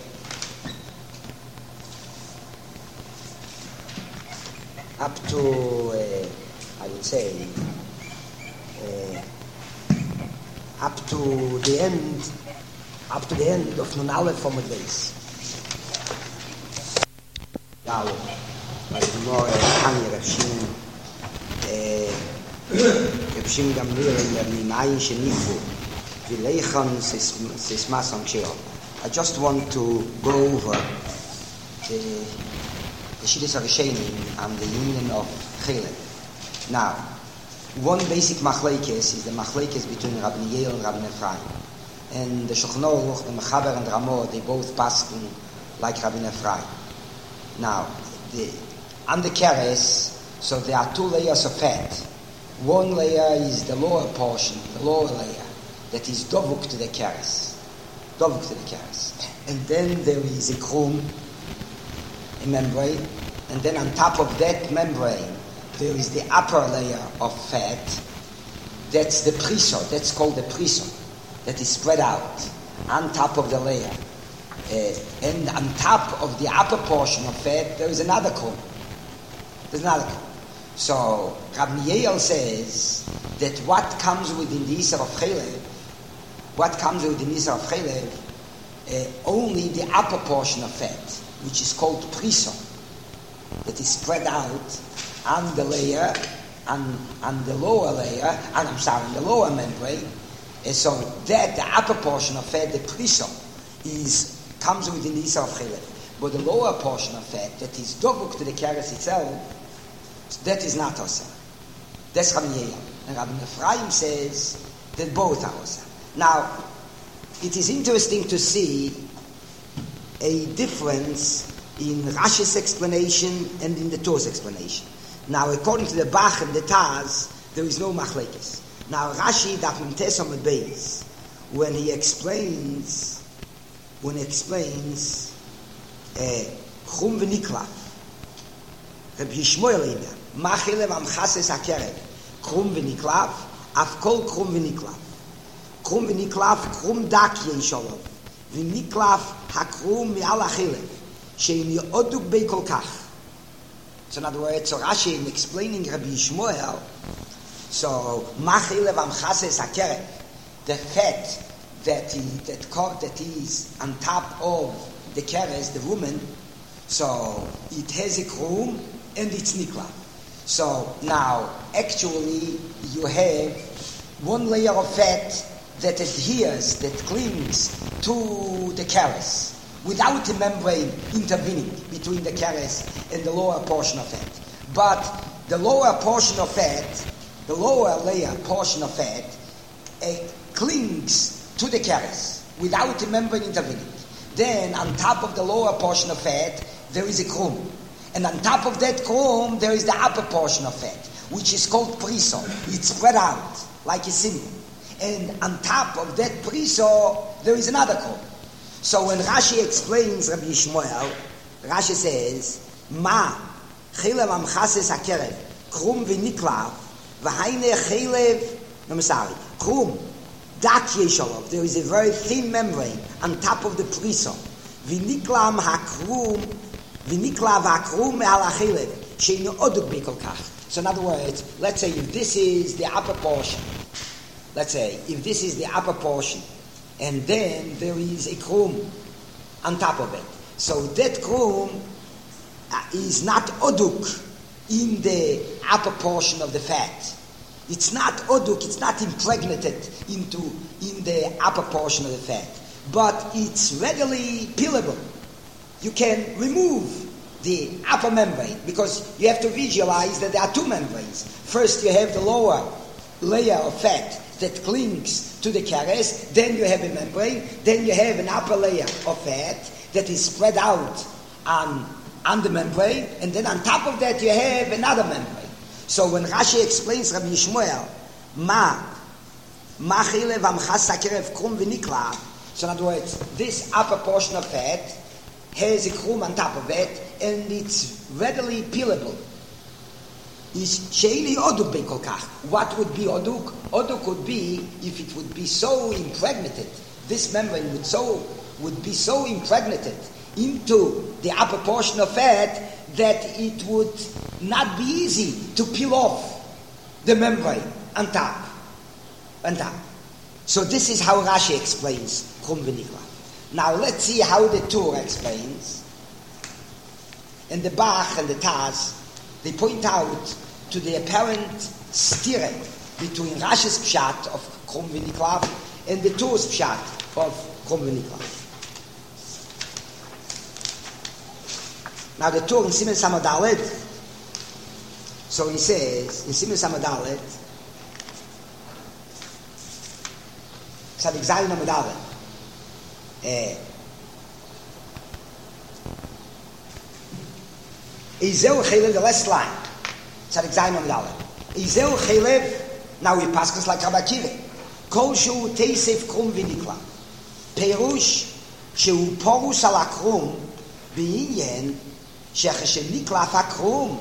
up to, uh, I would say, uh, up to the end, up to the end of Nun Aleph from the base. Now, by the Gemara, Tanya Rav Shimon, Rav Shimon Gamliel in the Minayin Shenifu, Vileichon Sismas Sheo. I just want to go over the the Shidduch HaRishonim and the union of Chilek. Now, one basic machlekes is the machlekes between Rabbi Yehuda and Rabbi Ephraim. And the Shulchan Aruch, the Mechaber and Ramah, they both paskin like Rabbi Ephraim. Now, the, on the keres, so there are two layers of fat. One layer is the lower portion, the lower layer, that is dovuk to the keres. Dovuk to the keres. And then there is a krum, a membrane, and then on top of that membrane, there is the upper layer of fat. That's the priso, that's called the priso, that is spread out on top of the layer. Uh, and on top of the upper portion of fat, there is another krum. There's another krum. So, Rabbi Yehuda says that what comes within the Isser of Chelev, what comes within the Isser of Chelev, uh, only the upper portion of fat, which is called priso, that is spread out on the layer, on, on the lower layer, and I'm sorry, on the lower membrane. And so that, the upper portion of fat, the priso, is comes within the Isser of Chelev. But the lower portion of fat, that is dovuk to the keres itself, that is not osar. That's Rabbi Yehuda. And Rabbi Ephraim says that both are osar. Now, it is interesting to see a difference in Rashi's explanation and in the Torah's explanation. Now, according to the Bach and the Taz, there is no machlekes. Now, Rashi, Daf Mem Tes Amud Beis, when he explains, when he explains Chum v'Niklav, Reb Yishmael Eimer, Machilev Amchases HaKerev, Chum v'Niklav, Af Kol Chum v'Niklav, Chum v'Niklav, Chum Dak Yesholov, v'Niklav HaKrum Mi'al HaChilev, Shein Yoduk Bei Kol Kach. So in other words, so Rashi in explaining Rabbi Yishmael, so Machilev Amchases HaKerev, the fat that he, that that is on top of the keres, the woman, so it has a krum and it's nikla. So now, actually, you have one layer of fat that adheres, that clings to the keres, without a membrane intervening between the keres and the lower portion of fat. But the lower portion of fat, the lower layer portion of fat, uh, clings to the keres without a membrane intervening. Then, on top of the lower portion of fat, there is a krum. And on top of that krum, there is the upper portion of fat, which is called priso. It's spread out like a symbol. And on top of that priso, there is another krum. So when Rashi explains Rabbi Yishmael, Rashi says, Ma, chilev amchases hakerev, krum v'niklav, v'haine chilev, no, I'm sorry, krum, dak yesholov, there is a very thin membrane on top of the priso. V'niklam hakrum, v'niklav hakrum me'al hachilev, she'inu oduk b'kol kach. So in other words, let's say if this is the upper portion, let's say if this is the upper portion, and then there is a krum on top of it. So that krum is not oduk in the upper portion of the fat. It's not oduk, it's not impregnated into in the upper portion of the fat. But it's readily peelable. You can remove the upper membrane because you have to visualize that there are two membranes. First you have the lower layer of fat that clings to the keres, then you have a membrane, then you have an upper layer of fat that is spread out on, on the membrane, and then on top of that you have another membrane. So when Rashi explains Rabbi Yishmael, ma, ma chile v'amchas sakerev krum v'nikla, so in other words, this upper portion of fat has a krum on top of it, and it's readily peelable. Is sheili oduk bekolkach. What would be oduk? Oduk would be if it would be so impregnated. This membrane would so would be so impregnated into the upper portion of fat that it would not be easy to peel off the membrane on top. On top. So this is how Rashi explains Krum v'nikla. Now let's see how the Torah explains. And the Bach and the Taz, they point out to the apparent stira between Rashi's pshat of Krum v'nikla and the Torah's pshat of Krum v'nikla. Now the Torah in Siman Samadalet, so he says in Siman Samadalet, Tzadik Zayin Amadalet, Izeu Chelev, the last line, Tzadik Zayin Amadalet, Izeu Chelev, now he passes like Rabbi Akiva, Kol Shu Teisef Krum v'nikla, Perush Shu Porus Al HaKrum B'inyen שכשנקלף הקרום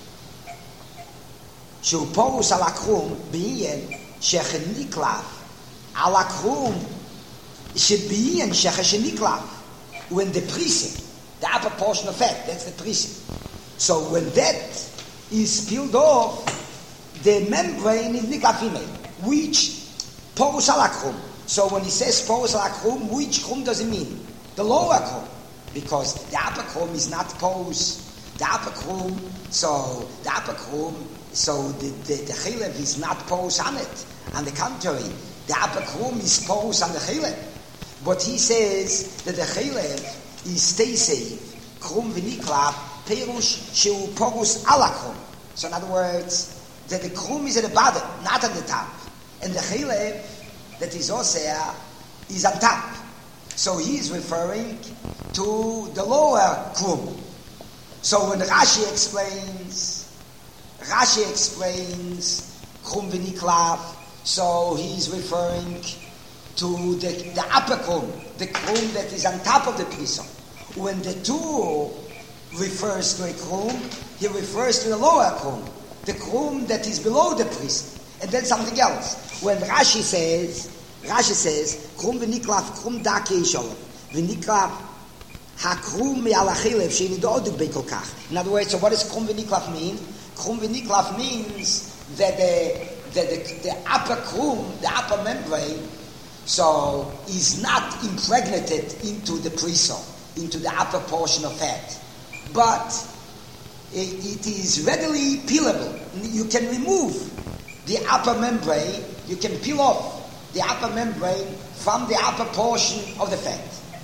שהוא פורוס על הקרום בעניין שכשנקלף על הקרום שבעניין שכשנקלף when the prism, the upper portion of fat, that's the prism. So when that is peeled off, the membrane is niklafime, which porous al akrum. So when he says porous al akrum, which krum does it mean? The lower krum. Because the upper krum is not porous. The upper krum, so the upper krum, so the the, the chelev is not porous on it. On the contrary, the upper krum is porous on the chelev. But he says that the chelev is stay safe. Krum v'nikla perush sheu porous ala krum. So in other words, that the krum is at the bottom, not at the top, and the chelev that is also is on top. So he is referring to the lower krum. So when Rashi explains, Rashi explains krum v'niklav, so he is referring to the, the upper krum, the krum that is on top of the prism. When the two refers to a krum, he refers to the lower krum, the krum that is below the prism, and then something else. When Rashi says, Rashi says, krum v'niklav, krum dake shalom, v'niklav hakrum me'alachilev she'inido oduk bekolkach. In other words, so what does krum v'niklav mean? Krum v'niklav means that the, that the, the upper krum, the upper membrane, so is not impregnated into the prism, into the upper portion of fat, but it, it is readily peelable. You can remove the upper membrane, you can peel off the upper membrane from the upper portion of the fat.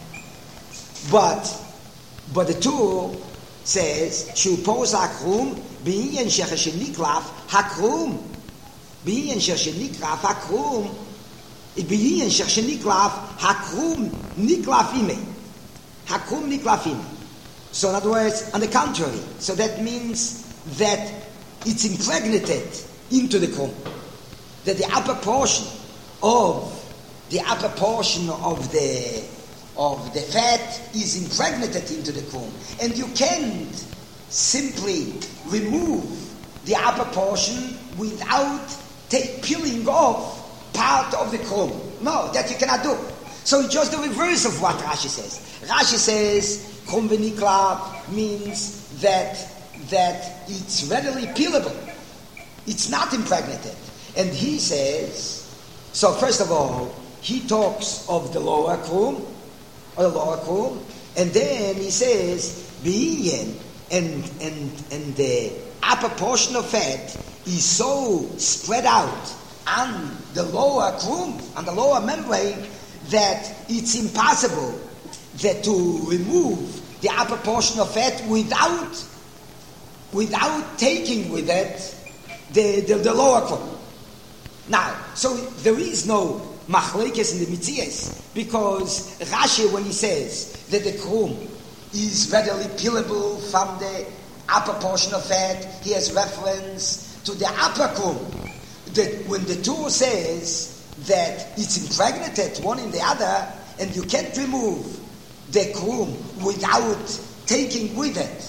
But, but the Torah says, "Shu pos hakrum b'inyan shechasheniklaf hakrum b'inyan shechasheniklaf hakrum b'inyan shechasheniklaf hakrum niklafime hakrum niklafime." So in other words, on the contrary, so that means that it's impregnated into the krum, that the upper portion of the upper portion of the of the fat is impregnated into the krum, and you can't simply remove the upper portion without take, peeling off part of the krum. No, that you cannot do. So it's just the reverse of what Rashi says. Rashi says krum v'niklav means that that it's readily peelable. It's not impregnated, and he says. So first of all, he talks of the lower krum, or the lower krum, and then he says, B'inyan, and, and, and the upper portion of fat is so spread out on the lower krum, on the lower membrane, that it's impossible that to remove the upper portion of fat without, without taking with it the, the, the lower krum. Now, so there is no machlekes in the Mitzias, because Rashi, when he says that the krum is readily peelable from the upper portion of fat, he has reference to the upper krum. That when the Torah says that it's impregnated one in the other, and you can't remove the krum without taking with it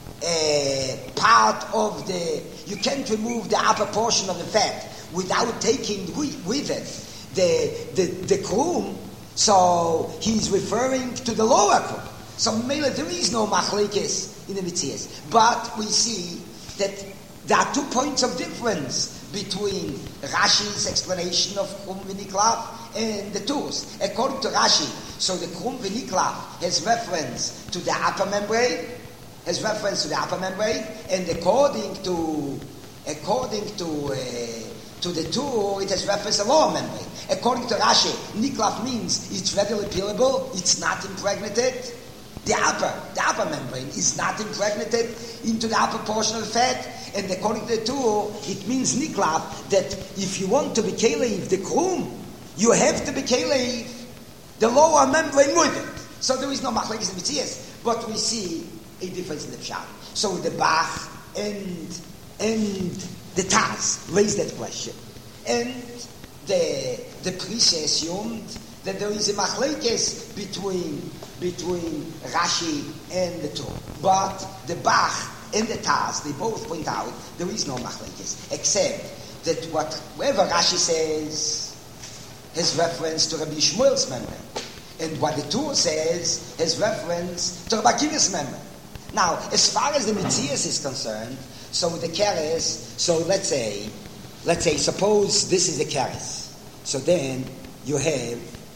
a part of the, you can't remove the upper portion of the fat without taking with, with it the the, the krum, so he's referring to the lower krum. So Mele, there is no machlekes in the Mitzias, but we see that there are two points of difference between Rashi's explanation of krum v'niklav and the Torah's. According to Rashi, so the krum v'niklav has reference to the upper membrane, has reference to the upper membrane, and according to according to uh, to the Torah, it has reference to the lower membrane. According to Rashi, niklav means it's readily peelable, it's not impregnated. The upper, the upper membrane is not impregnated into the upper portion of the fat, and according to the Torah, it means niklav, that if you want to be kelev the krum, you have to be kelev the lower membrane with it. So there is no machlekes in Mitzias, but we see a difference in the pshat. So the Bach and and the Taz raised that question, and the the Prisha assumed that there is a machlekes between between Rashi and the Torah. But the Bach and the Taz, they both point out there is no machlekes, except that whatever Rashi says has reference to Rabbi Shmuel's membrane, and what the Torah says has reference to Rabbi Akiva's membrane. Now, as far as the Mitzias is concerned, so the keres, so let's say, let's say, suppose this is the keres. So then you have,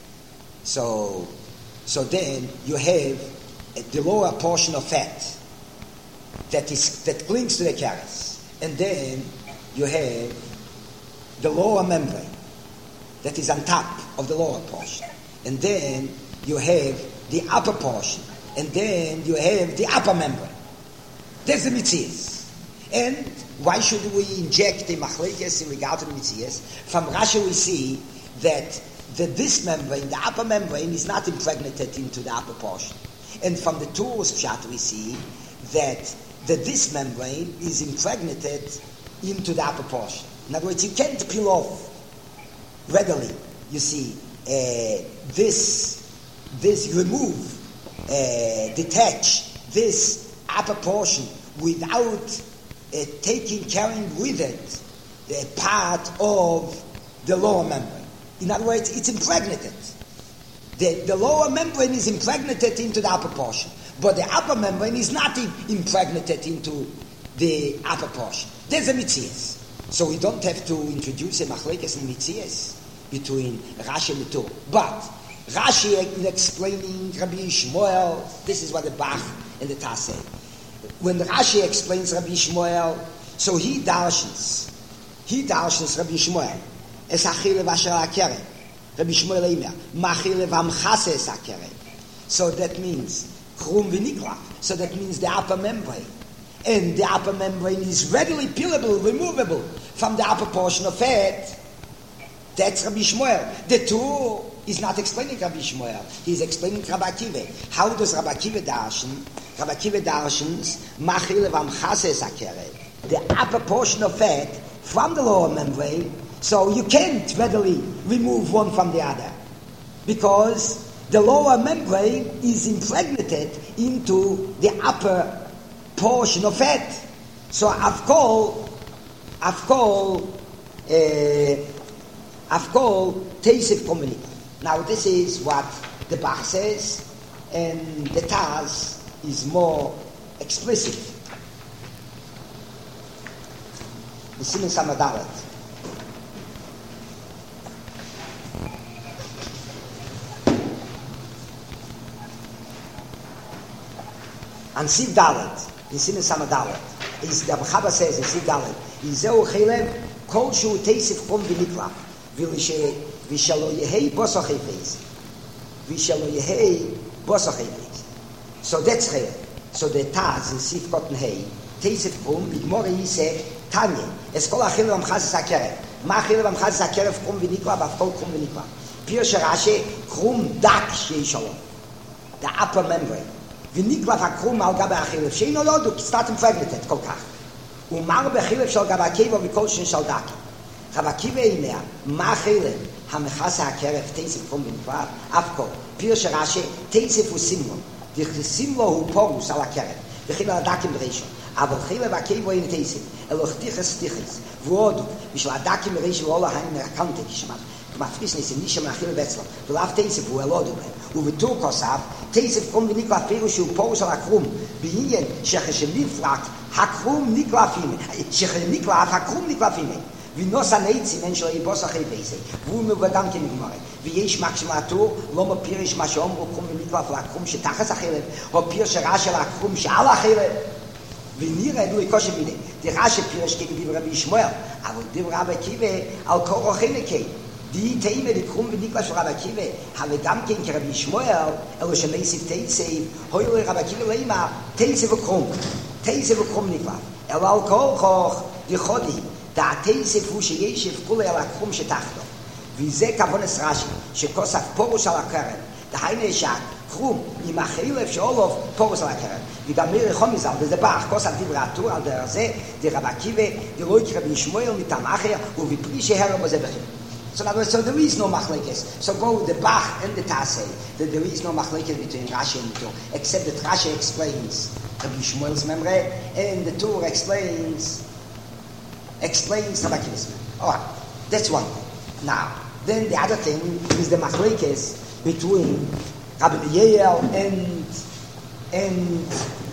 so, so then you have the lower portion of fat that is that clings to the keres, and then you have the lower membrane that is on top of the lower portion, and then you have the upper portion, and then you have the upper membrane. That's the Mitzias. And why should we inject the machlekes in regard to the Mitzias? From Rashi we see that the, this membrane, the upper membrane, is not impregnated into the upper portion. And from the Torah's pshat we see that the, this membrane is impregnated into the upper portion. In other words, you can't peel off readily, you see, uh, this, this remove, uh, detach this upper portion without uh, taking, carrying with it a part of the lower membrane. In other words, it's impregnated. The, the lower membrane is impregnated into the upper portion, but the upper membrane is not in, impregnated into the upper portion. There's a Mitzias. So we don't have to introduce a machlekes in Mitzias between Rashi and the Torah. But Rashi, in explaining Rabbi Shmuel, this is what the Bach and the Taz say. When Rashi explains Rabbi Shmuel, so he darshans, he darshans Rabbi Shmuel, es achilev asher akeret. Rabbi Shmuel Eimer, machilev amchase es akeret. So that means krum v'niklav. So that means the upper membrane. And the upper membrane is readily peelable, removable from the upper portion of fat. That's Rabbi Shmuel. The Torah is not explaining Rabbi Shmuel. He's explaining Rabbi Akiva. How does Rabbi Akiva darshan? Rabbi Akiva darshans machilev amchase es akeret. The upper portion of fat from the lower membrane. So you can't readily remove one from the other, because the lower membrane is impregnated into the upper portion of fat. So Avkol, Avkol, uh, Avkol, Teisif Komunik. Now this is what the Bach says, and the Taz is more explicit. The Siman Samadalet. And Siv Dalet, in Siman Samadalet, is the Abchaba says in Siv Dalet, Izeu Chelev, Kol Shu Teisif Chum V'Niklaf, V'Shalo Yehei Bosochei Feis, V'Shalo Yehei Bosochei Feis. So that's Chelev. So the Taz in Siv Kotten Hei, Teisif Chum, Bigmore Yise, Tanya, Es Kol Achillev Amchazes HaKeret, מאכיל ומחס הקרב קרום וניקלה והכל קרום וניקלה. פירוש רש"י, קרום דק שיש שלו. The upper membrane. וניקלה והקרום על גבי החילף, שאינו לא דוק, סטאט impregnated כל כך. ומר בחילף של גבי הקיבה וכל שין של דקי. חב הקיבה הנה, מאכיל המחס הקרב תסף קרום וניקלה, אף כל. פירוש רש"י, תסף הוא סימלון. סימלו הוא פורוס על הקרב. וכן על הדקים בראשון. אבל חילה והקיבו אין תסף. אלו חתיכס תיכס. ועוד, בשביל הדקים בראשון לא להיים מרקנטה כשמת. כמפריס ניסים נישה מאכילה ואצלו. ולאו תסף הוא אלודו בהם. ובתור כוסף, תסף קרום וניקלה פירוש שהוא פורוס על הקרום. בעניין שחשנפלק, הקרום ניקלה פימה. שחניקלה אף הקרום ניקלה פימה. ונוס הנעצים אין שלו יבוס אחרי בייסי. והוא מבדם כנגמרי. ויש מקסימטור, לא מפירש מה שאומרו קרום וניקלה ולקרום שתחס החילב, או פירש רש"י לקרום שעל החילב. ונראה דו יקושי מיני. תראה שפירש כגדיב רבי ישמואל, אבל דיב רבי עקיבא על קורו חינקי. די תאימה לקרום וניקלה של רבי עקיבא, אבל גם כן כרבי ישמואל, אלו שמייסיף תייסף, הוי לו רבי עקיבא לימה, תייסף וקרום. תייסף וקרום ניקלה. אלא על קורו דיחודי, דעתייסף הוא שישף כולי על הקרום שתחתו. וזה כבונס רש"י, שכוסף פורוס על הקרן. דהיינו שהקרום עם החילף שאולוף פורוס על הקרן. וגם מיר רחום מזל, וזה בח, כוסף דברי הטור על דרך זה, דרב עקיבא, דלא יקרא רבי ישמואל מטעם אחר, ובפרי שהרב בזה בכיר. So in other words, so there is no machlekes. So go with the Bach and the Tasei, that there is no machlekes between Rashi and the Tur, except that Rashi explains Rabbi Shmuel's memory, and the Tur explains explains Rabbi Akiva's memory. All right, that's one thing. Now, then the other thing is the machlekes between Rabbi Yehiel and and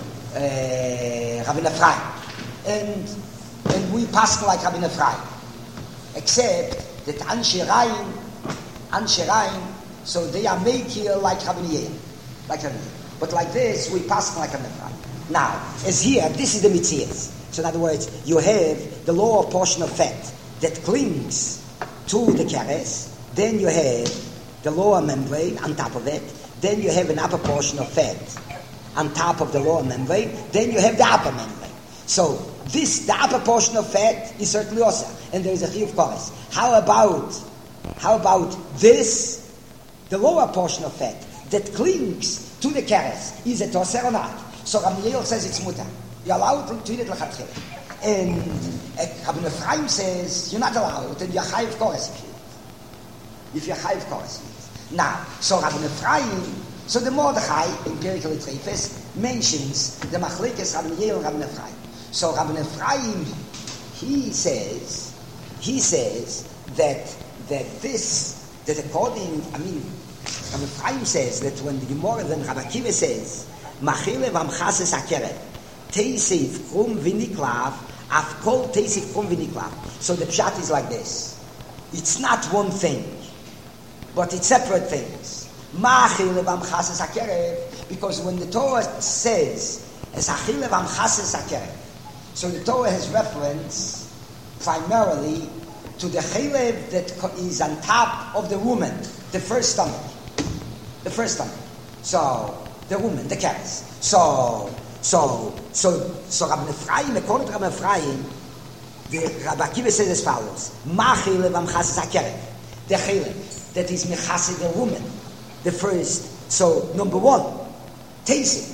uh, Rabbi Ephraim, and and we pass like Rabbi Ephraim, except that Anshe Rayim, Anshe Rayim, so they are made here like Rabbi Yehiel, like Rabbi Yehiel. But like this, we pass like Rabbi Ephraim. Now, as here, this is the mitzias. So in other words, you have the lower portion of fat that clings to the keres, then you have the lower membrane on top of it, then you have an upper portion of fat on top of the lower membrane, then you have the upper membrane. So this, the upper portion of fat is certainly also, and there is a chiyuv chorus. How about, how about this, the lower portion of fat that clings to the keres? Is it osir or not? So Rabbi Yehiel says it's mutar. You're allowed to eat it lechatchila. And Rabbi Ephraim says you're not allowed, and you're chayiv chorus if you eat. If you're chayiv chorus. Now, so Rabbi Ephraim, so the Mordechai, empirical Trefes, mentions the machlekes Rabbi Yehiel and Rabbi Ephraim. So Rabbi Ephraim, he says, he says that that this, that according, I mean, Rabbi Ephraim says that when the Gemara, then Rabbi Akiva says, Machile v'amchases hakeret, teisif krum v'niklav, af kol teisif krum v'niklav. So the pshat is like this. It's not one thing, but it's separate things. Machile v'amchases hakeret, because when the Torah says, as achile v'amchases hakeret, so the Torah has reference primarily to the chelev that is on top of the woman, the first stomach. The first stomach. So, the woman, the keres. So, so, so, so Rabbi Ephraim, according to Rabbi Ephraim, the Rabbi Akiva says as follows, Ma chelev amchases hakeret. The chelev that is mechased the woman, the first. So, number one, teisik.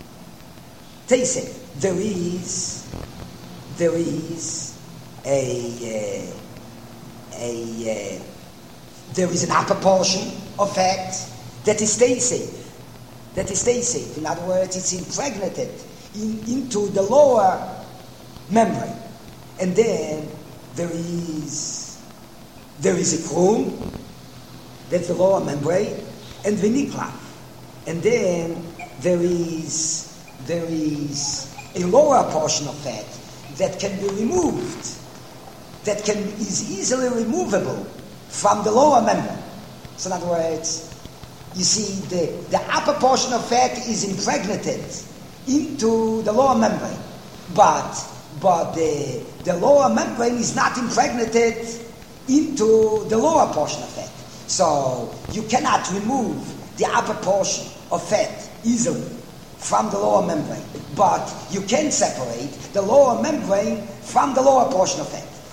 Teisik. There is There is a, uh, a uh, there is an upper portion of fat that is stay safe. That is stay safe. In other words, it's impregnated in, into the lower membrane, and then there is there is a krum, that's the lower membrane, and v'niklav, and then there is there is a lower portion of fat that can be removed, that can is easily removable from the lower membrane. So in other words, you see the, the upper portion of fat is impregnated into the lower membrane, but but the, the lower membrane is not impregnated into the lower portion of fat. So you cannot remove the upper portion of fat easily from the lower membrane, but you can separate the lower membrane from the lower portion of fat.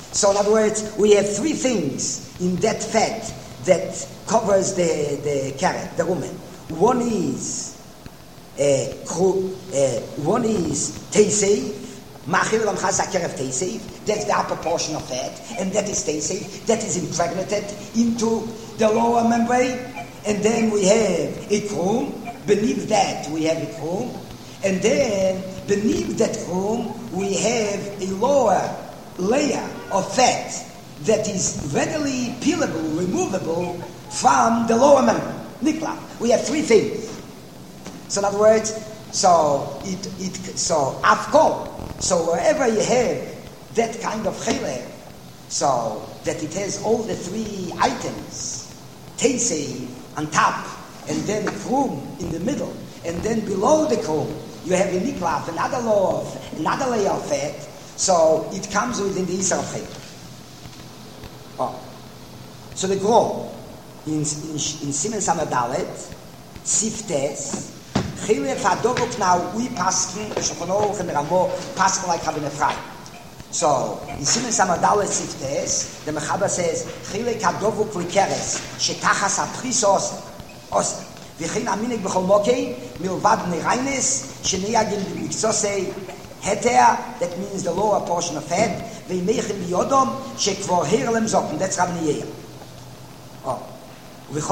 So in other words, we have three things in that fat that covers the, the carrot, the rumen. One is uh, uh, one is teisei, machil lamchas hakerev teisei. That's the upper portion of fat, and that is teisei. That is impregnated into the lower membrane, and then we have ikrum. Beneath that we have ikrum, and then beneath that ikrum we have a lower layer of fat that is readily peelable, removable from the lower membrane. Nikla. We have three things. So in other words, so it it so afkol. So wherever you have that kind of chilek, so that it has all the three items, teisei on top, and then a krum in the middle, and then below the krum you have a niklaf, another law of another layer of fat. So it comes within the Isar of chilek. Oh, so the krum. In, in, in Simen Samadalet, Siftes, Chilef Hadovuk now, we paskin, Shochonoch and Ramo, paskin like having a fry. So, in Simen Samadalet Siftes, the Mechaber says, Chilef Hadovuk Likeres, Shetachas Aprisos, Os, Vichin Aminik Becholmokei, Milvad Nereines, Sheneyagim Bimixosei, Heter, that means the lower portion of fat, Veimechim Biodom, Shekvor Herlem Zokken, that's Rabbi Yeir. Oh. So the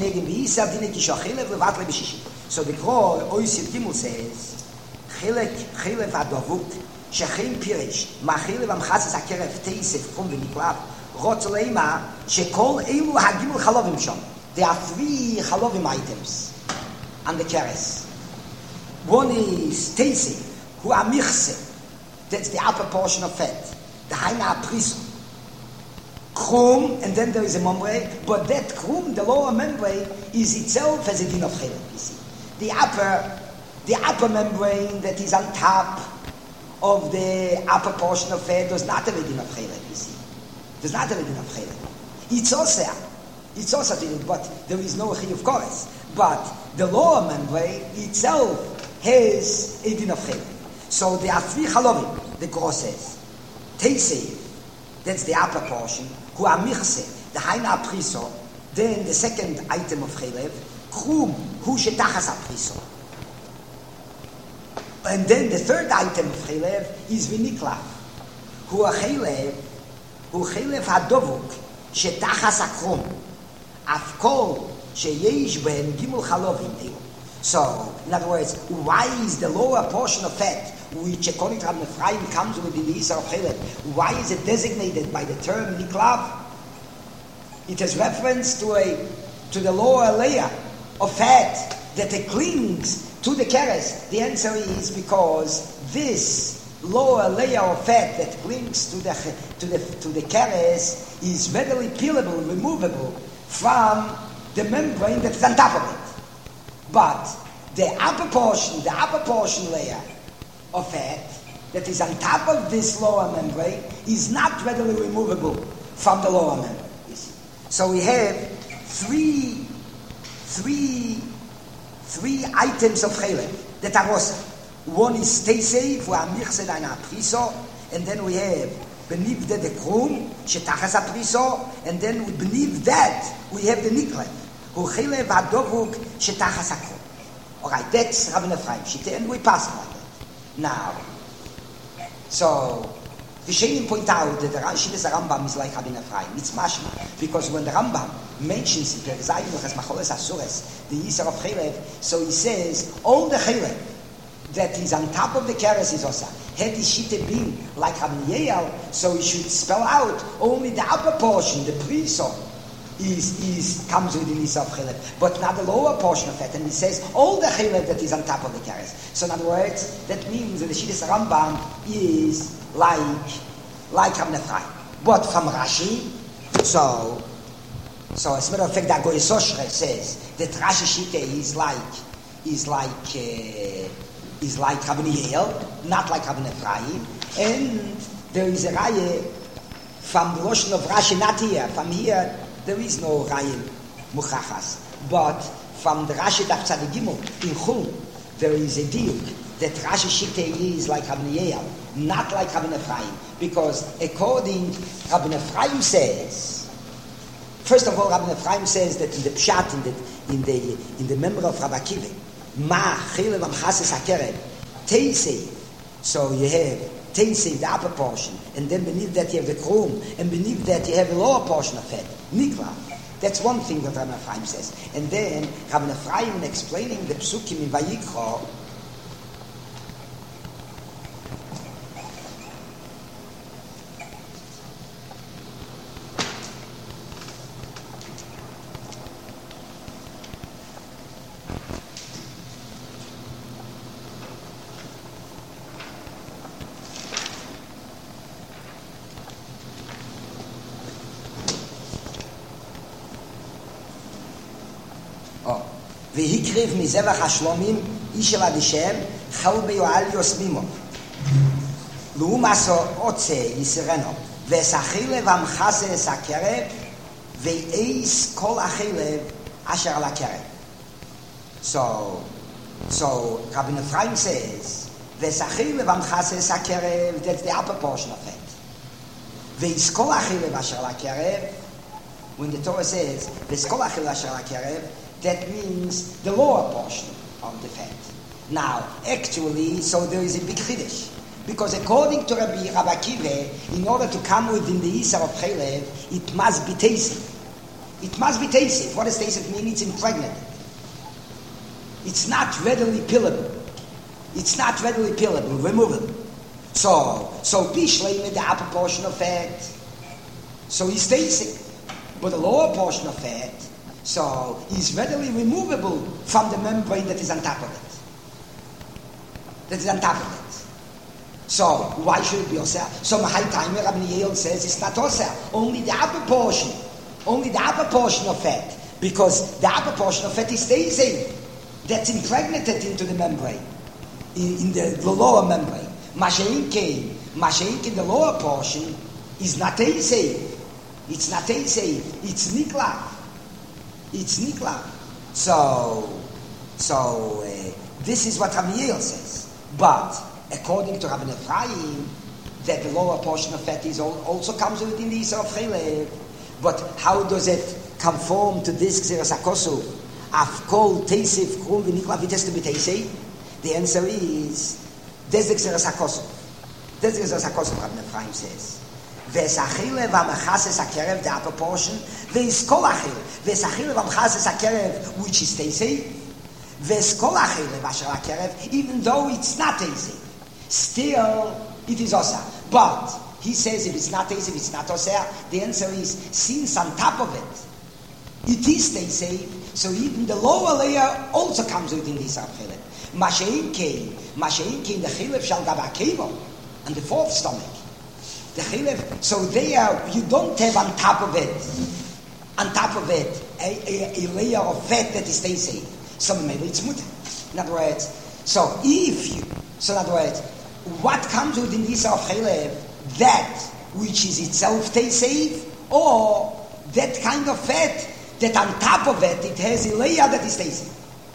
Kro Oisir Gimel says, Chilek Chilek Adovuk, Shechem Pirish, Machilek Amchatzes Akerev Teisef Kum V'Niklav, Rotz Leima, Shekol Eilu Hagimel Chalovim Shom. There are three Chalovim items on the keres. One is Teisef, Hu Amichse, that's the upper portion of fat, the Haina Apriso. Krum, and then there is a membrane, but that krum, the lower membrane, is itself as a din of chilek, you see. The upper, the upper membrane that is on top of the upper portion of fat does not have a din of chilek, you see. Does not have a din of chilek. It's also, it's also din, but there is no chilek, of course. But the lower membrane itself has a din of chilek. So there are three chalovim, the Gros says. Teisei, that's the upper portion. Hu amichse, the haina apriso. Then the second item of chelev, krum, hu shetachas apriso. And then the third item of chelev is viniklaf. Hu a chelev, hu chelev hadovuk, shetachas akrum. Afkol sheyesh ben gimel chalovim. So, in other words, why is the lower portion of fat, which according to Rabbi Ephraim comes within the Isar of Chilek, why is it designated by the term Niklav? It has reference to a to the lower layer of fat that it clings to the keres. The answer is because this lower layer of fat that clings to the to the to the keres is readily peelable, removable from the membrane that is on top of it. But the upper portion, the upper portion layer of fat that is on top of this lower membrane is not readily removable from the lower membrane. You see? So we have three, three, three items of chilek that are also. One is teisei, fu amichse deina apriso, and then we have beneath that the krum, shetachas apriso, and then beneath that we have the niklef. Hu chilek v'adovuk shetachas akrum. All right, that's Rabbi Ephraim Shita, and we pass like that. Now, so the Shenim point out that the Shittas Rambam is like Rabbi Ephraim. It's mashma because when the Rambam mentions it, the Yisar of Chelev, so he says all the Chelev that is on top of the keres is also. Had the Shita been like Rabbi Yeyal, so he should spell out only the upper portion, the priso, is is comes within the Yisar of Chelev, but not the lower portion of it. And he says all the Chelev that is on top of the keres. So in other words, that means that the Shittas Rambam is like like Rabbi Ephraim. But from Rashi, so so as a matter of fact, the Agoy Soshre says that Rashi Shita is like is like uh, is like Rabbi Yeyal, not like Rabbi Ephraim, and there is a Raya from the Lashon of Rashi, not here. From here, there is no Raya Muchachas, but from the Rashi Daf Tzadik Gimel in Chum, there is a diuk that Rashi Shita is like Rabbi Yeyal, not like Rabbi Ephraim, because according Rabbi Ephraim says, first of all, Rabbi Ephraim says that in the Pshat, in the in the in the member of Rabbi Akiva, Ma Chile Vamchases Hakerev, Teisei. So you have Teisei, the upper portion, and then beneath that you have the Krum, and beneath that you have the lower portion of it, Nikla. That's one thing that Rabbi Ephraim says. And then Rabbi Ephraim explaining the Psukim in Vayikra. והקריב מזבח השלומים איש אל אדישם חל ביועל יוסמימו לעומסו עוצה יסרנו וסחילב המחסס הקרב ואיס כל החילב אשר על הקרב. So, so Rabbi Ephraim says וסחילב המחסס הקרב, that's the upper portion of it. ואיס כל החילב אשר על הקרב, when the Torah says ואיס כל החילב אשר על הקרב, that means the lower portion of the fat. Now, actually, so there is a big chiddush. Because according to Rabbi, Rabbi Akiva, in order to come within the Isar of Chelev, it must be tasted. It must be tasted. What does tasted mean? It's impregnated. It's not readily peelable. It's not readily peelable, removable. So, so Pishlei made the upper portion of fat. So he's tasting. But the lower portion of fat, so is readily removable from the membrane that is on top of it. That is on top of it. So why should it be osir? So Mahai Timer Rabbi Yehuda says it's not osir. Only the upper portion, only the upper portion of fat, because the upper portion of fat is tasing. That's impregnated into the membrane, in, in the, the lower membrane. Masha'inke, Masha'inke, the lower portion is not tasing. It's not tasing. It's nikla. It's nikla. So, so uh, this is what Rabbi Yehuda says. But according to Rabbi Ephraim, that the lower portion of fat is also comes within the Isar of Chelev. But how does it conform to this Gzeras HaKosov? Afkol Teisif Krum v'nikla v'tes to be Teisei? The answer is there's the Gzeras HaKosov. There's the Gzeras HaKosov, Rabbi Ephraim says. V'esachile v'amachases hakerev, the upper portion. V'eskol achile. V'esachile v'amachases hakerev, which is teisei. V'eskol achile v'asher hakerev, even though it's not teisei. Still, it is osa. But, he says if it's not teisei, if it's not osa, the answer is, since on top of it, it is teisei, so even the lower layer also comes within this achile. Masha'inke, Masha'inke in the chilev shal gab hakevo, on the fourth stomach. The chilev, so there you don't have on top of it, on top of it, a, a, a layer of fat that is teisei. So maybe it's mutter. In other words, so if you, so in other words, what comes within this of chilev, that which is itself teisei, or that kind of fat that on top of it it has a layer that is teisei.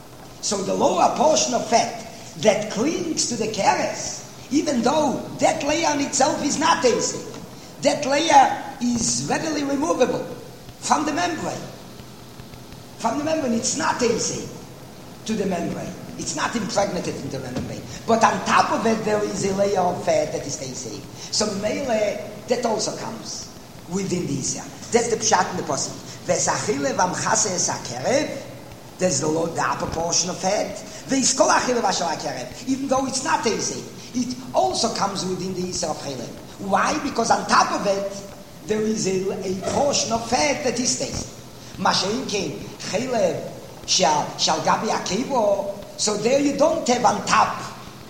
So the lower portion of fat that clings to the keres, even though that layer in itself is not teisei, that layer is readily removable from the membrane. From the membrane, it's not teisei to the membrane. It's not impregnated into the membrane. But on top of it, there is a layer of fat that is teisei. So mele, that also comes within the Isya. That's the pshat in the pasuk. V'esachile v'amchase es hakerev. There's the, the upper portion of fat. V'eskol achile v'asher hakerev. Even though it's not teisei, it also comes within the Isra of Chelev. Why? Because on top of it, there is a, a portion of fat that is teisei. Masha'inke, Chelev, shall, shall gabi akevo. So there you don't have on top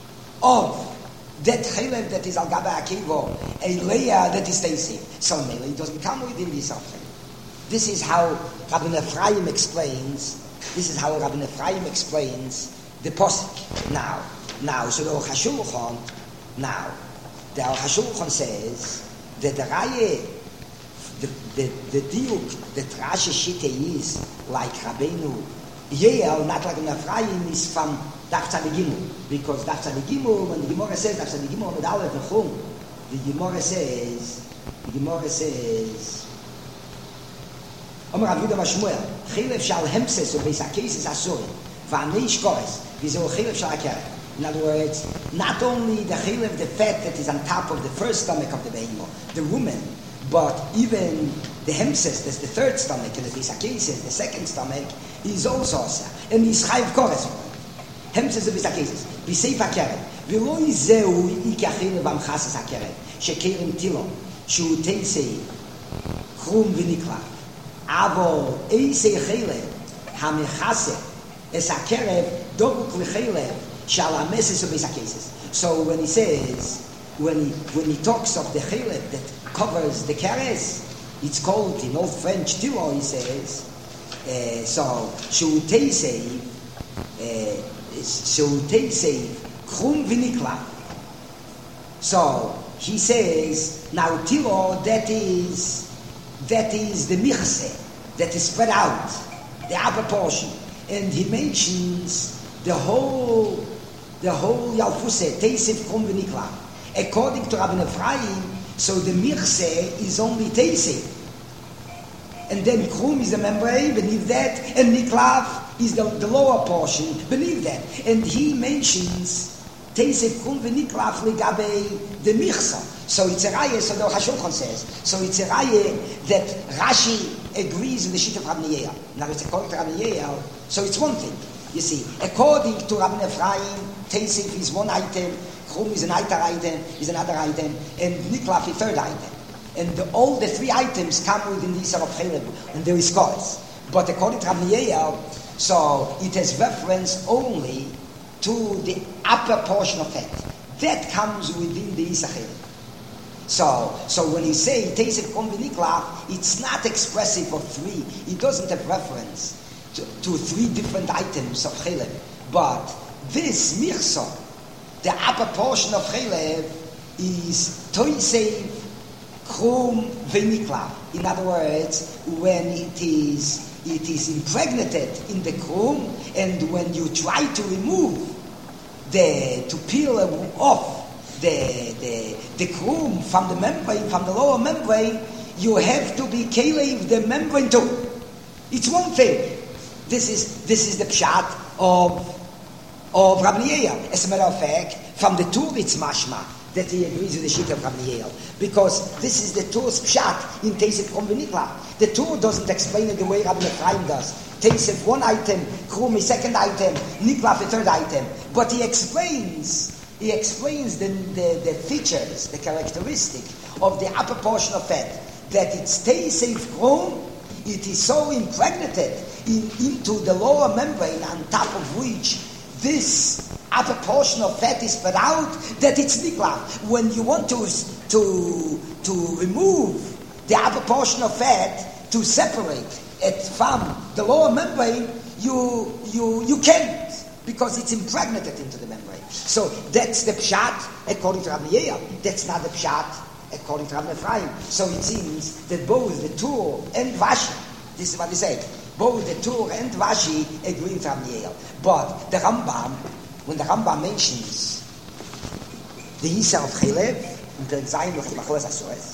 of that Chelev that is al gabi akevo, a layer that is teisei. So maybe it doesn't come within the Isra of Chelev. This is how Rabbi Ephraim explains, this is how Rabbi Ephraim explains the posuk. Now, Now, so the Aruch HaShulchan, now, the Aruch HaShulchan says that the Raya, the, the, the Diuk, that Rashi Shite is like Rabbeinu Yale, not like an Ephraim, is from Daf Tzadik Gimel, because Daf Tzadik Gimel, when the Gemara says Daf Tzadik Gimel with Aleph and Chum, the Gemara says, the Gemara says, Omer Rav Yehuda Shmuel, Chilev shal hemses or Beis HaKeses Asur, v'aneish kores, v'zeu Chilev shal HaKerem. In other words, not only the Chilev, the fat that is on top of the first stomach of the behemoth, the rumen, but even the hemses, that's the third stomach, and the Beis HaKeses, the second stomach, is also Asa. And he's Chayiv kores. Hemses or Beis HaKeses. B'seif HaKerem. V'lo yizeu iki Chilev amchasas HaKerem, shekerem tilo, shu teisei, chum v'nikla. אבל איזה חלב המחסה es HaKerem דבוק לחלב שעל המסס ובייס HaKeses. So when he says, when he, when he talks of the chalev that covers the keres, it's called in Old French tilo, he says, uh, so שהוא תייסב, שהוא תייסב כרום וnikla. So he says, now tilo, that is that is the michse, that is spread out, the upper portion. And he mentions the whole, the whole Yalfuse, Teisef Krum V'Nikla. According to Rabbi Ephraim, so the michse is only Teisef. And then Krum is the membrane beneath that, and Niklav is the, the lower portion beneath that. And he mentions Teisef Krum V'Niklav Ligabe the michse. So it's a raya, so the Hashulchan says. So it's a raya that Rashi agrees with the sheet of Rabbi Yehuda. Now it's according to Rabbi Yehuda, so it's one thing. You see, according to Rabbi Ephraim, Teisef is one item, Chum is another item, is another item, and Niklaf is a third item. And the, all the three items come within the Isar of Chalev, and there is cause. But according to Rabbi Yehuda, so it has reference only to the upper portion of fat. That comes within the Isar Chalev. So, so when he say Teisef Krum V'Nikla, it's not expressive of three. It doesn't have reference to, to three different items of Chalev. But this Michsa, the upper portion of Chalev, is Teisef Krum V'Nikla. In other words, when it is it is impregnated in the krum, and when you try to remove the to peel off the the the krum from the membrane, from the lower membrane, you have to be kelev the membrane too. It's one thing. This is this is the pshat of of Rabbi Yehuda. As a matter of fact, from the Tur it's mashma that he agrees with the sheet of Rabbi Yehuda, because this is the Tur's pshat in Teisef Krum V'Nikla. The Tur doesn't explain it the way Rabbi Ephraim does. Teisef one item, Krum is second item, Nikla the third item. But he explains. He explains the, the, the features, the characteristic of the upper portion of fat, that it stays safe krum, it is so impregnated in, into the lower membrane on top of which this upper portion of fat is spread out, that it's nikla. When you want to, to, to remove the upper portion of fat, to separate it from the lower membrane, you, you, you can't, because it's impregnated into the membrane. So that's the pshat according to Rabbi Yehuda. That's not the pshat according to Rabbi Ephraim. So it seems that both the Tur and Rashi, this is what he said, both the Tur and Rashi agree with Rabbi Yehuda. But the Rambam, when the Rambam mentions the Yisar of Chalev, in the Zayin of the Macholes HaSoez,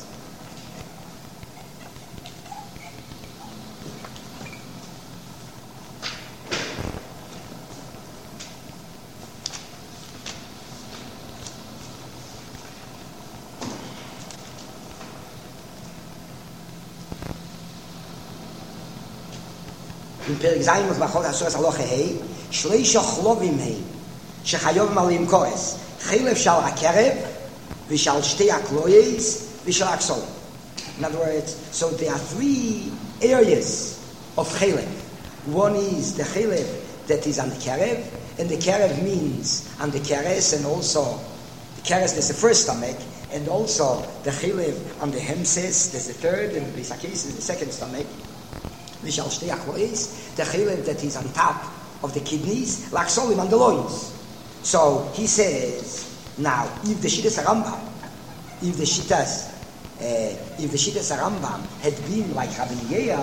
in פרק זין ובחור הסורס הלוך ההי, שלישה חלובים הי, שחיוב מלאים כועס, חלב של הקרב, ושל שתי הקלויס, ושל הקסול. In other words, so there are three areas of chalev. One is the chalev that is on the kerev, and the kerev means on the keres, and also the keres is the first stomach, and also the chalev on the hemses, that's the third, and the bisakis is the second stomach. Vishal shtei aklois, the chalev that is on top of the kidneys, like solim on the loins. So he says, now, if the Shittas Rambam, if the Shittas, uh, if the Shittas Rambam had been like Rabbi Yehuda,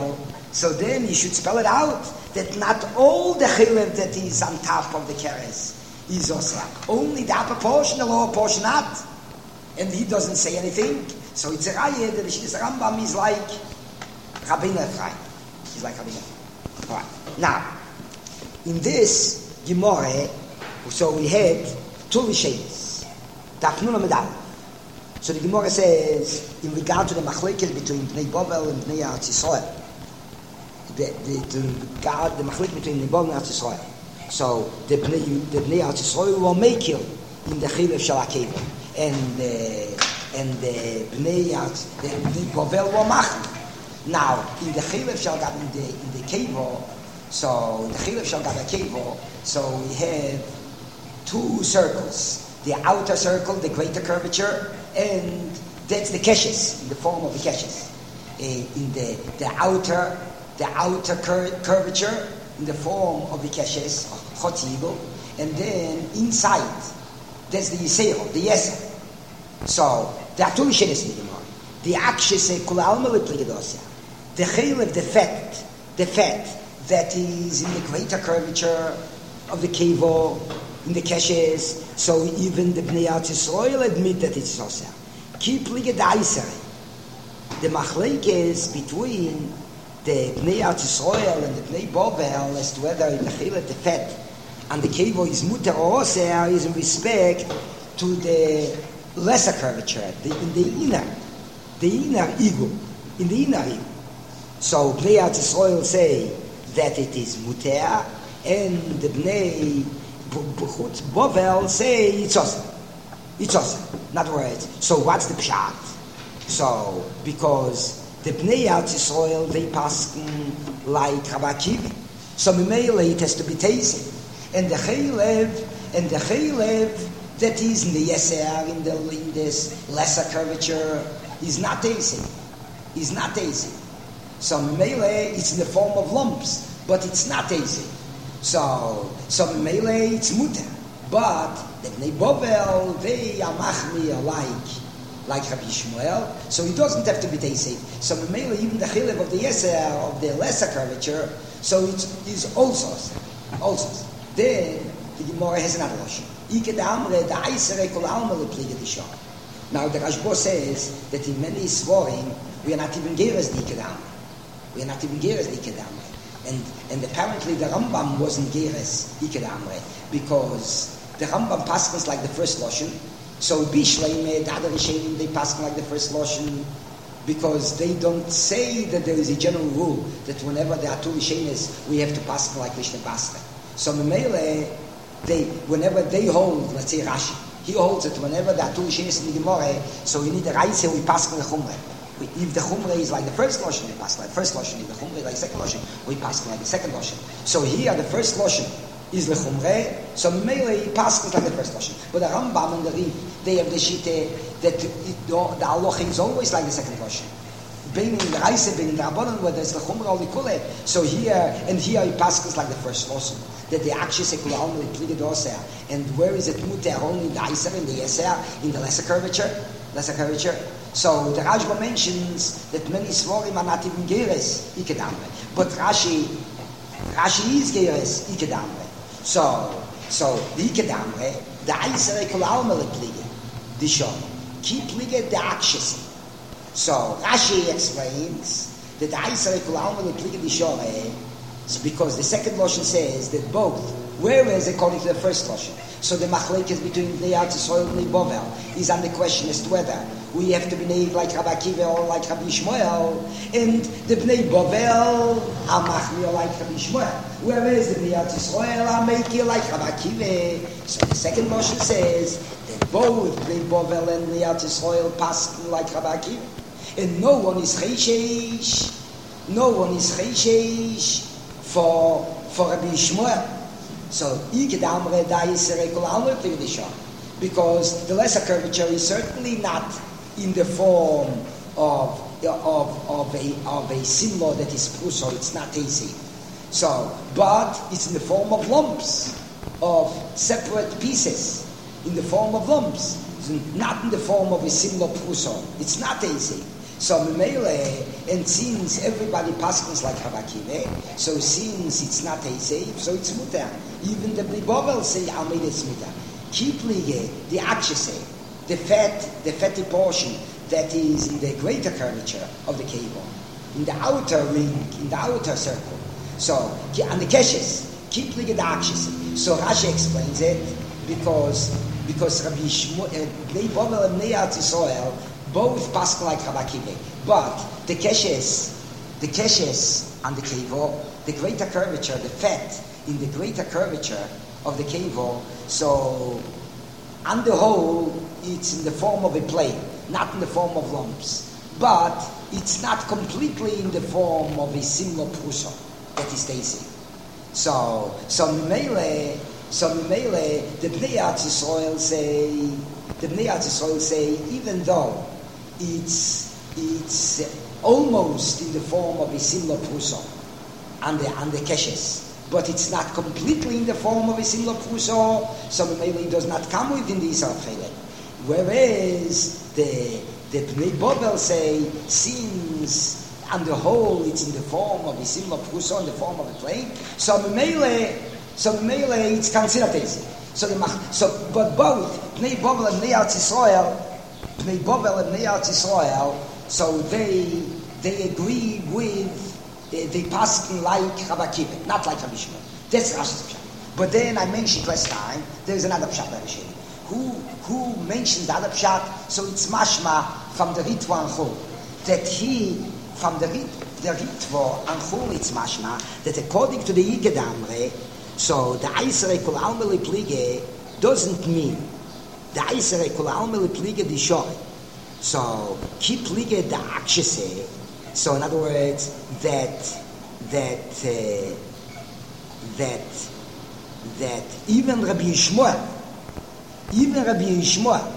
So then you should spell it out that not all the chilev that is on top of the keres is osra. Only the upper portion, the lower portion not. And he doesn't say anything. So it's a raya that the Rambam is like Rabbeinu Ephraim. He's like Rabbeinu Ephraim. All right. Now, in this Gemara, so we had two Rishenis. Tafnun Medal. So the Gemara says, in regard to the machlekes between Bnei Bovel and Bnei Eretz Yisrael, the, the, the regard the machlekes between Bnei Bovel and Eretz Yisrael. So the Bnei, the Bnei Eretz Yisrael were making in the Chilev Shel HaKeva, and the and the Bnei Eretz, the Bnei Bovel were machli. Now in the Chilev Shel Gad in the in the Keva, so in the Chilev Shel Gad HaKeva, so we have two circles. The outer circle, the greater curvature, and that's the keshes, in the form of the keshes. Uh, in the, the outer, the outer cur- curvature, in the form of the keshes, chotzigel, and then inside, that's the yisero, the yeser. So, there are two yisheres in the Gemara. The akshes kol alma lepligedosya. The chaylev, the fat, the fat that is in the greater curvature of the kevo, in the keshes, so even the Bnei Eretz Yisrael admit that it's osir. Keep liged daisere. The machlekes between the Bnei Eretz Yisrael and the Bnei Bovel as to whether in the chilet the fat and the kevo is muter or osir is in respect to the lesser curvature, the, in the inner, the inner ego, in the inner ego. So Bnei Eretz Yisrael say that it is muter, and the Bnei Bovel say it's awesome. It's awesome. In other words, so what's the pshat? So, because the Bnei Eretz Yisrael, they pass like Rabbi Akiva. So, Mimele, it has to be tasted. And the Chaylev, and the Chaylev that is in the Yeser, in, the, in this lesser curvature, is not tasted. Is not tasted. So, Mimele, it's in the form of lumps, but it's not tasted. So, so Mele it's muter, but the Bnei Bovel they are machmir like like Rabbi Shmuel, so he doesn't have to be teisei. So Mele even the chilev of the yeser of the lesser curvature, so it is also also. Then the Gemara has another lashon. Ike the amre the aisere kol alma leplige dishon. Now the Rashba says that in many svorim we are not even geres the ike the amre. We are not even geres the ike the amre. And and apparently the Rambam wasn't geres Iker Amre because the Rambam passes like the first lashon. So Bishleim, the other Rishonim, they pass like the first lashon because they don't say that there is a general rule that whenever there are two Rishonis, we have to pass like Lishne Basta. So Memele, they whenever they hold, let's say Rashi, he holds that whenever there are two Rishonis in the Gemara, so you need a Raise, we pass the Chumre. If the Chumre is like the first Lashon, we pass like the first Lashon. If the Chumre is like the second Lashon, we pass like the second Lashon. So here the first Lashon is the Chumre, so Mele he passes like the first Lashon. But the Rambam and the Riv, they have the Shite that it, the Aloch is always like the second Lashon. Being in the Reise, being in the Rabbanon, where there's the Chumre or the Kule. So here, and here he passes like the first Lashon. That the Akshi Sekula only pleaded Oser. And where is it Muter? Only in the Iser, in the Yeser, in the lesser curvature? Lesser curvature? So the Rashba mentions that many Svorim are not even Geres, Ikedamre. But Rashi, Rashi is Geres, Ikedamre. So, so the Ikedamre, the Aisere Kol Alma Leplige, Dishon, Ki Plige the Akshisi. So Rashi explains that the Aisere Kol Alma Leplige Dishon is because the second Lashon says that both, whereas according to the first Lashon, so the machlekes between Bnei Eretz Yisrael and Bnei Bovel is on the question as to whether we have to be named like Rabbi Akiva or like Rabbi Shmuel, and the Bnei Bovel are machmir like Rabbi Shmuel, whereas the Bnei Eretz Yisrael are making like Rabbi Akiva. So the second Moshe says that both Bnei Bovel and Bnei Eretz Yisrael pass like Rabbi Akiva, and no one is cheishish, no one is cheishish for for Rabbi Shmuel. So, because the lesser curvature is certainly not in the form of of of a of a symbol that is pruso, it's not easy. So, but it's in the form of lumps, of separate pieces, in the form of lumps, it's not in the form of a symbol pruso. It's not easy. So Memele, and since everybody passes like Rabbi Akiva, so since it's not a safe, so it's mutar. Even the Bobel say Almeida is mutar. Keep lige, the akshe say, the fat, the fatty portion that is in the greater curvature of the cable, in the outer ring, in the outer circle. So, and the keshes, keep lige the akshe. So Rashi explains it because because Rabbi Shmuel, Bnei Bobel and Bnei Eretz Yisrael both pass like Rabbi Akiva, but the keshes, the keshes and the kevo, the greater curvature, the fat in the greater curvature of the kevo. So, on the whole, it's in the form of a plane, not in the form of lumps, but it's not completely in the form of a single prusa that is tasty. So, so Mele, so Mele, the Bnei Eretz Yisrael say, the Bnei Eretz Yisrael say, even though it's it's almost in the form of a single prusa and the and the keshes, but it's not completely in the form of a single prusa, so Mele does not come within the Yisrael Chele. Whereas the the Bnei Bobel say, since on the whole it's in the form of a single prusa, in the form of a plane, so Mele, so Mele it's considered easy. So the so but both Bnei Bobel and Bnei Eretz Yisrael, Bnei Bobel and Bnei Eretz Yisrael, so they they agree with they, they pass like Rabbi Akiva, not like Rabbi Shmuel. That's Rashi's pshat. But then I mentioned last time there is another pshat Rabbi Shmuel. Who who mentioned the other pshat? So it's mashma from the Ritva and Chul that he from the Rit the Ritva and Chul it's mashma that according to the Yigedamre, so the Eisere Kol Almeli Plige doesn't mean the Eisere Kol Almeli Plige di Shore. So Ki Plige the Akshese. So in other words, that that uh, that that even Rabbi Yishmael, even Rabbi Yishmael,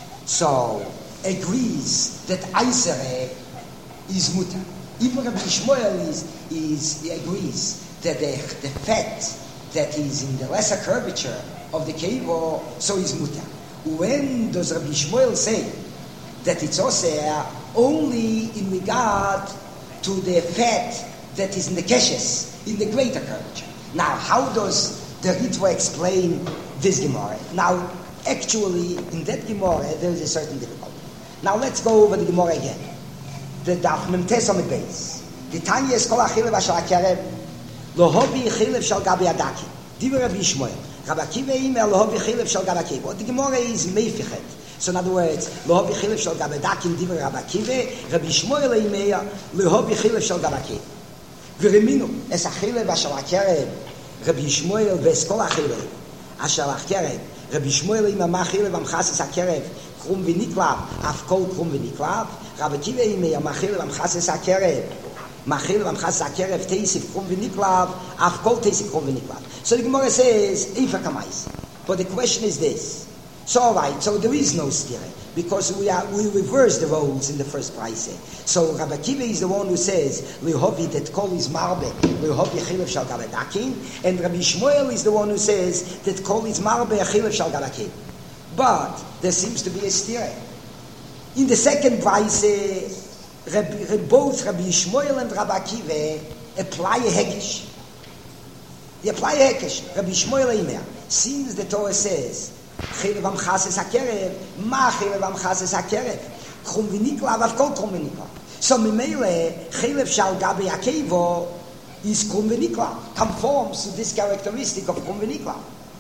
so agrees that Eisere is mutar. Even Rabbi Yishmael is is he agrees that the the fat that is in the lesser curvature of the kevo, so is mutar. When does Rabbi Shmuel say that it's oseh? Only in regard to the fat that is in the keshes, in the greater curvature. Now, how does the Ritva explain this Gemara? Now, actually, in that Gemara, there is a certain difficulty. Now, let's go over the Gemara again. The Daf Memtes on the base. The Tanya is kol achilev asher akerev lohobi chilev shal gabi adaki. Divrei Rabbi Shmuel. Rabbi Akiva imer lohobi chilev shal gabi adaki. The Gemara is meifichet. So in other words, lohobi chilev shal gabi adaki divrei Rabbi Akiva. Rabbi Shmuel imer lohobi chilev shal gabi adaki. V'reminu es achilev asher akerev Rabbi Shmuel ves kol achilev asher akerev Rabbi Shmuel imer ma chilev amchasis akerev krum v'niklav af kol krum v'niklav. Rabbi Akiva imer ma chilev amchasis akerev Machil am Chas Akerev Teisif Krum V'Niklav Af Kol Teisif Krum V'Niklav. So the Gemara says Eifa Kamais. But the question is this. So all right, so there is no stire because we are we reverse the roles in the first price. So Rabbi Akiva is the one who says Lihovi that Kol is Marbe Lihovi Chilev Shal Gavadakin, and Rabbi Shmuel is the one who says that Kol is Marbe Chilev Shal Gavadakin. But there seems to be a stire. In the second price, Rabbi, both Rabbi Shmuel and Rabbi Akiva apply a hekesh. They apply a hekesh. Rabbi Shmuel Eimer, since the Torah says, Chilev amchases hakerev, ma chilev amchases hakerev, krum v'niklav av kol krum v'niklav. So Mimele, Chilev shal gabi akevo is krum v'niklav, conforms to this characteristic of krum v'niklav.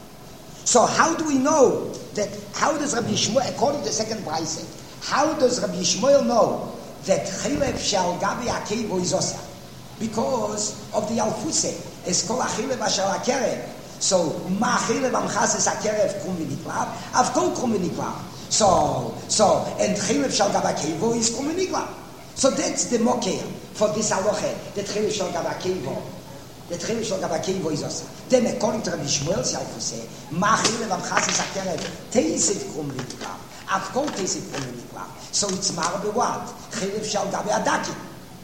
So how do we know that, how does Rabbi Shmuel, according to the second price, how does Rabbi Shmuel know that Chilev shal gabi akevo is osa? Because of the Alfuse, es kol achilev asher akerev. So ma chilev amchases akerev krum v'niklav, av kol krum v'niklav. So, so, and Chilev shal gabi akevo is krum v'niklav. So that's the mokeh for this halacha, that Chilev shal gabi akevo, that Chilev shal gabi akevo is osa. Then according to Rabbi Shmuel's Alfuse, ma chilev amchases akerev teisif krum v'niklav. Av kol teisif krum v'niklav. So it's marbe what? Chilev shal gabi adaki.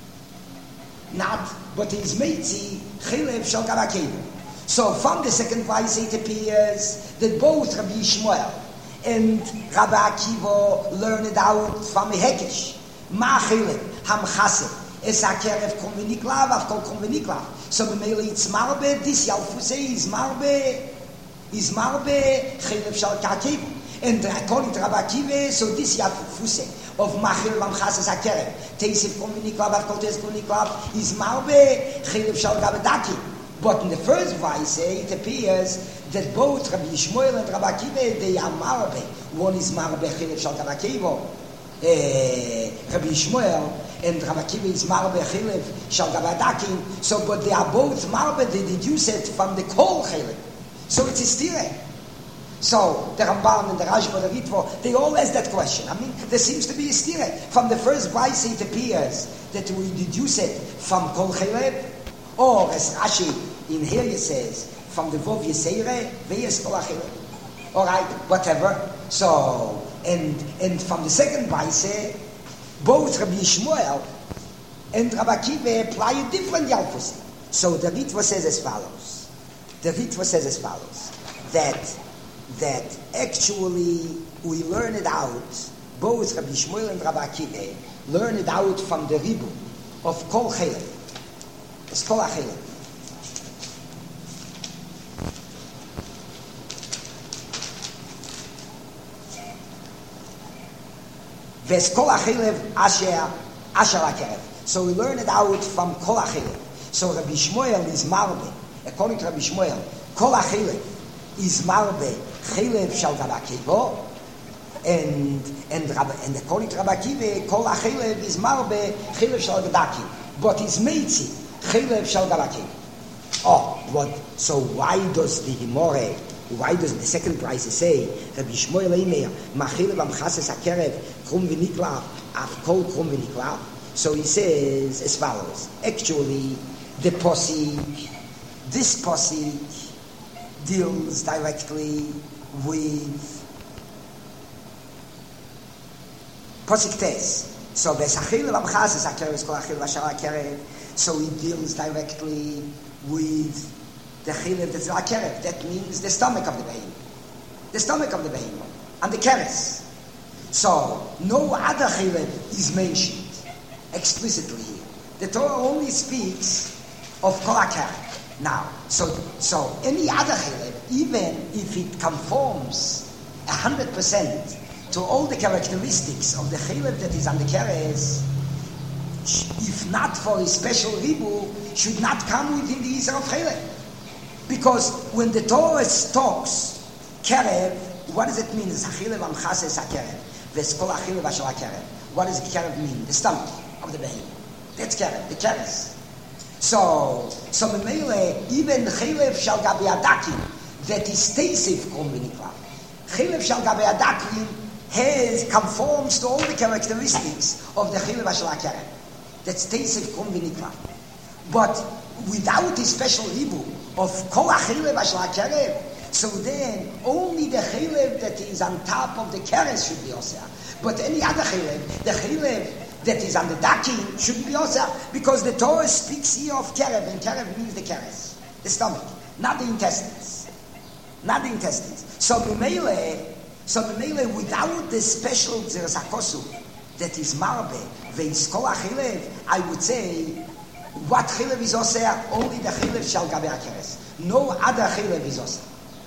Not, but his meitzi, Chilev shal gabi akevo. So from the second price it appears that both Rabbi Shmuel and Rabbi Akiva learned out from a hekesh Ma chilek hamchase es a kerev konveniklav av kol konveniklav. So b'meili it's marbe this yalfuse is marbe is marbe chilek shal kakev. And according to Rabbi Akiva, so this yalfuse of machil hamchase es a kerev teisiv konveniklav av kol teis konveniklav is marbe chilek shal gabedaki. But in the first verse, it appears that both Rabbi Yishmael and Rabbi Akiva, they are marbe. One is marbe chilek shal gabedaki. Uh, Rabbi Yishmael and Rabbi Akiva is marbe chilek shal gabadakin. So, but they are both marbe. They deduce it from the kol chilek. So it's a stire. So the Rambam and the Rashba, the Ritva, they all ask that question. I mean, there seems to be a stire. From the first brayse, it appears that we deduce it from kol chilek, or as Rashi in here it says from the Vov Yisere v'yes kol chilek. All right, whatever. So. And and from the second brayse, both Rabbi Yishmael and Rabbi Akiva apply a different yalfus. So the Ritva says as follows. The Ritva says as follows that that actually we learn it out. Both Rabbi Yishmael and Rabbi Akiva learn it out from the ribu of kol chilek. It's kol chilek. So we learn it out from Kol HaChilek. So Rabbi Shmuel is marbe. According to Rabbi Shmuel, Kol HaChilek is marbe Chilek shal Gabakebo, and and Rabbi, and according to Rabbi Akiva, Kol HaChilek is marbe Chilek shal Gadaki, but it's meitzi Chilek shal Gabakebo. Oh, what? So why does the Gemara? Why does the second price say Rabbi Shmuel Eimer Machil v'Amchases Hakerev Krum v'Niklav Av Kol Krum v'Niklav? So he says as follows. Actually, the posik, this posik deals directly with posik tes. So Besachil v'Amchases Hakerev Kol Achil v'Ashar Hakerev. So he deals directly with the chilev that's la kerev. That means the stomach of the behemoth. The stomach of the behemoth. And the keres. So, no other chilev is mentioned explicitly here. The Torah only speaks of kol ha-kerev. Now, so, so any other chilev, even if it conforms one hundred percent to all the characteristics of the chilev that is on the keres, if not for a special ribu, should not come within the Yisra of chilev. Because when the Torah talks kerev, what does it mean? It's achilev amchases hakerev. V'eskol achilev ashal hakerev. What does kerev mean? The stomach of the behemoth. That's kerev, the keres. So, so memele, even chilev shal gabi adakim, that is teisiv krum v'niklav. Chilev shal gabi adakim has, conforms to all the characteristics of the chilev ashal hakerev. That's teisiv krum v'niklav. But without a special ribu of kol ha-chilev ashal ha-kerev, so then only the chilev that is on top of the keres should be oseh. But any other chilev, the chilev that is on the dakin shouldn't be oseh, because the Torah speaks here of kerev, and kerev means the keres, the stomach, not the intestines, not the intestines. So b'meile, so b'meile, without the special zeres hakosu that is marbe ve'is kol ha-chilev, I would say. What chilev is oseh? Only the chilev shal gabe hakeres. No other chilev is oseh.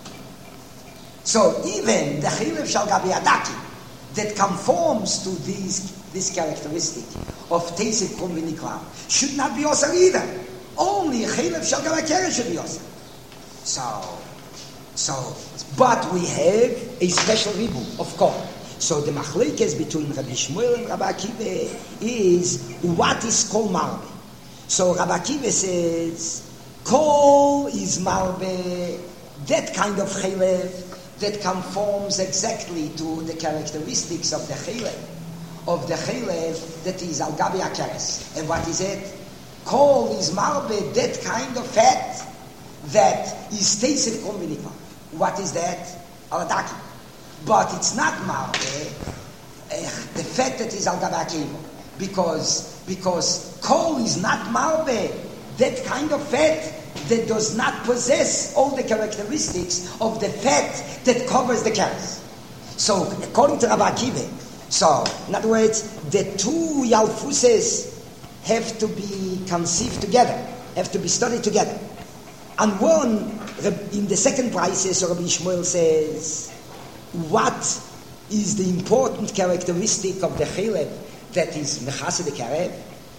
So even the chilev shal gabe adaki that conforms to these this characteristic of teisiv krum v'niklav should not be oseh either. Only chilev shal gabe hakeres should be oseh. So, so, but we have a special ribu of kol. So the machlekes between Rabbi Shmuel and Rabbi Akiva is what is kol marbe. So Rabbi Akiva says, kol is marbe, that kind of chilev that conforms exactly to the characteristics of the chilev, of the chilev that is al gabi hakeres. And what is it? Kol is marbe, that kind of fat that is teisiv krum v'niklav. What is that? Aladaki. But it's not marbe, uh, the fat that is al gabi hakerev. Because, because kol is not marbe, that kind of fat that does not possess all the characteristics of the fat that covers the keres. So, according to Rabbi Akiva, So, in other words, the two Yalfuses have to be conceived together, have to be studied together. And one, in the second prices, Rabbi Shmuel says, what is the important characteristic of the Chileb that is Mechase the Karev?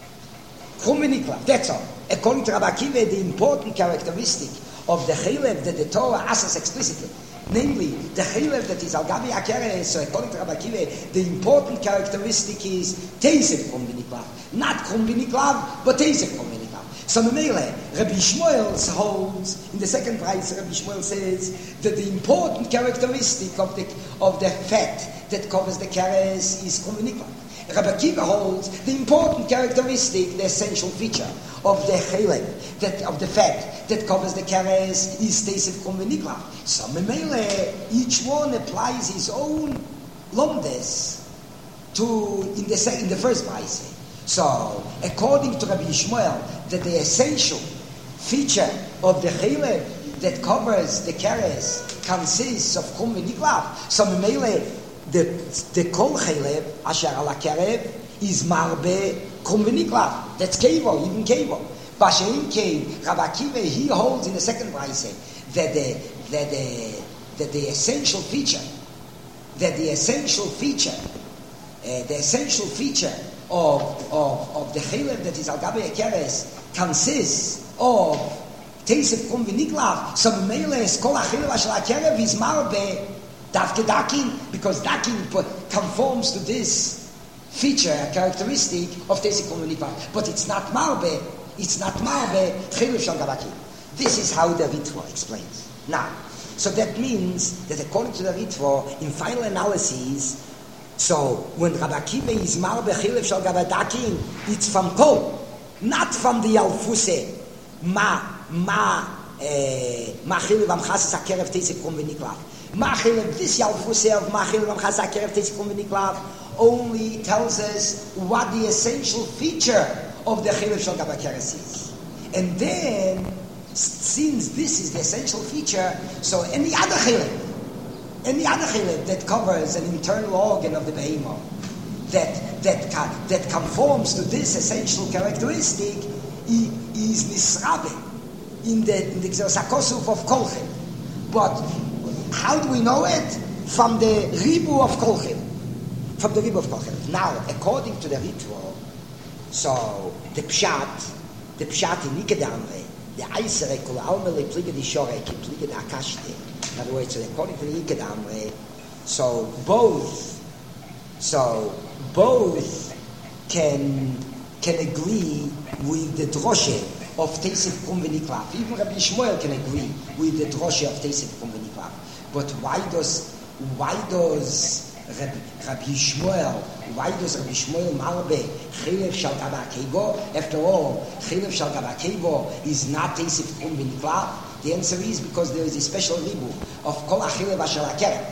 Kumeniklav, that's all. According to Rabbi Akiva, the important characteristic of the Chileb that the Torah asks explicitly, namely, the Chileb that is Al-Gabi HaKeres, so according to Rabbi Akiva, the important characteristic is Teisef Kumeniklav. Not Kumeniklav, but Teisef Kumeniklav. So Memele, Rabbi Shmuel holds, in the second price, Rabbi Shmuel says that the important characteristic of the of the fat that covers the keres is Kumeniklav. Rabbi Akiva holds the important characteristic, the essential feature of the Chileb, that of the fat that covers the keres is Teisef Kumeniklav. So Memele, each one applies his own lomdes to in the second, in the first price. So, according to Rabbi Shmuel, that the essential feature of the Chileb that covers the keres consists of Kum v'Niklav. So, Memele, the the Kol Chileb Asher Ala Kerev is Marbe Kum v'Niklav. That's Kevo, even Kevo. Bashein Kev, Rabbi Akiva, he holds in the second price that the that the that the essential feature, that the essential feature, uh, the essential feature. Of, of, of the Chileb that is Al-Gabi HaKeres consists of Teisef Kum v'Niklav. So Memele is Kol HaChileb Asher HaKerev is Marbe Davke Dakin, because Dakin conforms to this feature, characteristic of Teisef Kum v'Niklav. But it's not Marbe, it's not Marbe Chileb Shal Gabaki. This is how the Ritva explains. Now, so that means that according to the Ritva, in final analysis, so when Rabbi Akiva is Marbe Chileb Shal Gabadakin, it's from Kol, not from the Yalfuse. Ma ma ma Chileb Amchas Hakerev Teisef Kum v'Niklav. Ma Chileb, this Yalfuse of Ma Chileb Amchas Hakerev Teisef Kum v'Niklav only tells us what the essential feature of the Chileb Shal Gabakeres is. And then, since this is the essential feature, so any other Chileb, any other chileb that covers an internal organ of the behemoth that that that conforms to this essential characteristic is nisrabe in the in the Sakosuf of Kolchim. But how do we know it? From the ribu of Kolchim. From the ribu of Kolchim. Now, according to the ritual, so the pshat, the pshat in Nikedamre, the Eisere Kol Almele Plige di Shore, Ki Plige di Akashte. In other words, so according to the Nikedamre, so both, so both can can agree with the droshe of Teisef Kum v'Niklav. Even Rabbi Shmuel can agree with the droshe of Teisef Kum v'Niklav. But why does why does Rabbi, Rabbi Shmuel why does Rabbi Shmuel Marbe Chileb Shal Gabakevo? After all, Chileb Shal Gabakevo is not Teisef Kum v'Niklav. The answer is because there is a special ribu of Kol HaChileb Asher HaKerev.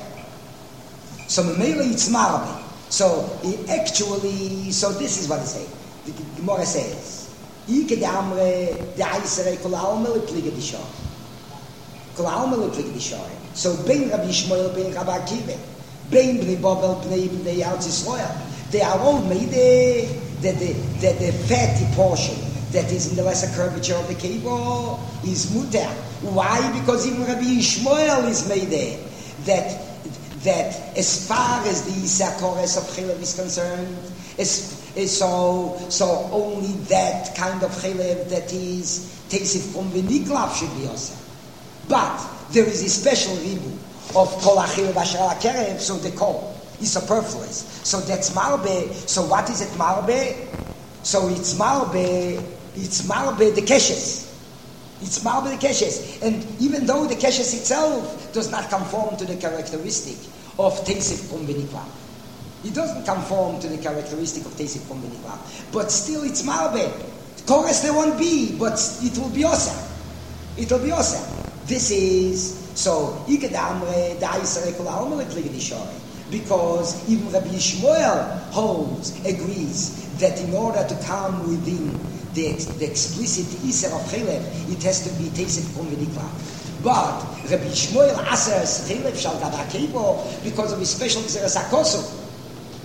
So Memele it's Marbe. So it actually, so this is what it says. The Gemara says, Ike de Amre de Eisere Kol HaOmer Leplige di Shor. Kol HaOmer Leplige di Shor. So Ben Rabbi Shmuel, Ben Rabbi Akiva, Ben Bnei Babel, Bnei Bnei Eretz Yisrael, they are all made the, the, the, the, the fatty portion that is in the lesser curvature of the cable is muter. Why? Because even Rabbi Shmuel is made there. That that as far as the Isakores of Chileb is concerned, is, is so so only that kind of Chileb that is Teisef Kum v'Niklav should be also. But there is a special ribu of Kol HaChileb Asher HaKerev, so the Kol is superfluous. So that's Marbe. So what is it Marbe? So it's Marbe, it's Marbe the Keshes. It's Marbe the Keshes. And even though the Keshes itself does not conform to the characteristic of Teisef Kum v'Niklav. It doesn't conform to the characteristic of Teisef Kum v'Niklav. But still it's Marbe. Chorus there won't be, but it will be awesome. It will be awesome. This is, so, Ikedamre, the Eisere Kol HaOmer Leplige di Shor. Because even Rabbi Shmuel holds, agrees, that in order to come within the, the explicit Iser of Chileb, it has to be Teisef Kum v'Niklav. But Rabbi Shmuel asers Chileb Shal Gabakevo because of his special Xeres HaKosov.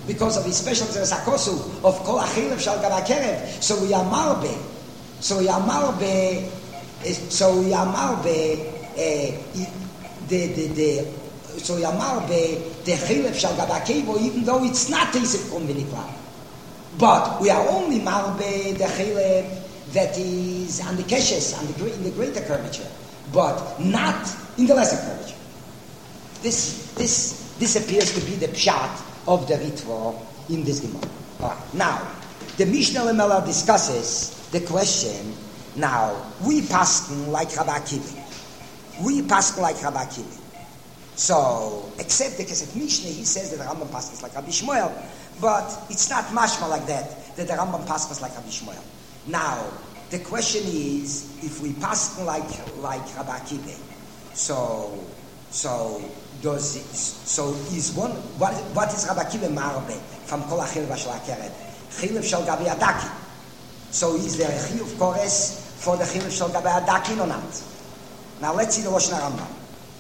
because of his special Zeresakosu of Kol Achilev Shal Gab HaKerev. So we are Marbe. So we are Marbe. So we are Marbe. The the the. So we are Marbe the Chilev Shal Gab HaKerev, even though it's not Teisif Kum V'Nikla. But we are only Marbe the Chilev that is on the Keshes, on the in the greater curvature, but not in the lesser curvature. This this this appears to be the pshat of the Ritva in this Gemara. Right. Now, the Mishnah Lemela discusses the question. Now, we paskin like Rabbi Akiva. We paskin like Rabbi Akiva. So, except the Kesef Mishnah, he says that the Rambam paskins like Rabbi Shmuel, but it's not mashma like that, that the Rambam paskins like Rabbi Shmuel. Now, the question is, if we paskin like like Rabbi Akiva, so so does it, so is one what what is Rabbi Akiva marbe from Kol Achilev Shal HaKerev? Chilev Shal Gabi Adakin. So is there a chiyuv kores for the Chilev Shal Gabi Adakin or not? Now let's see the Lashon Rambam.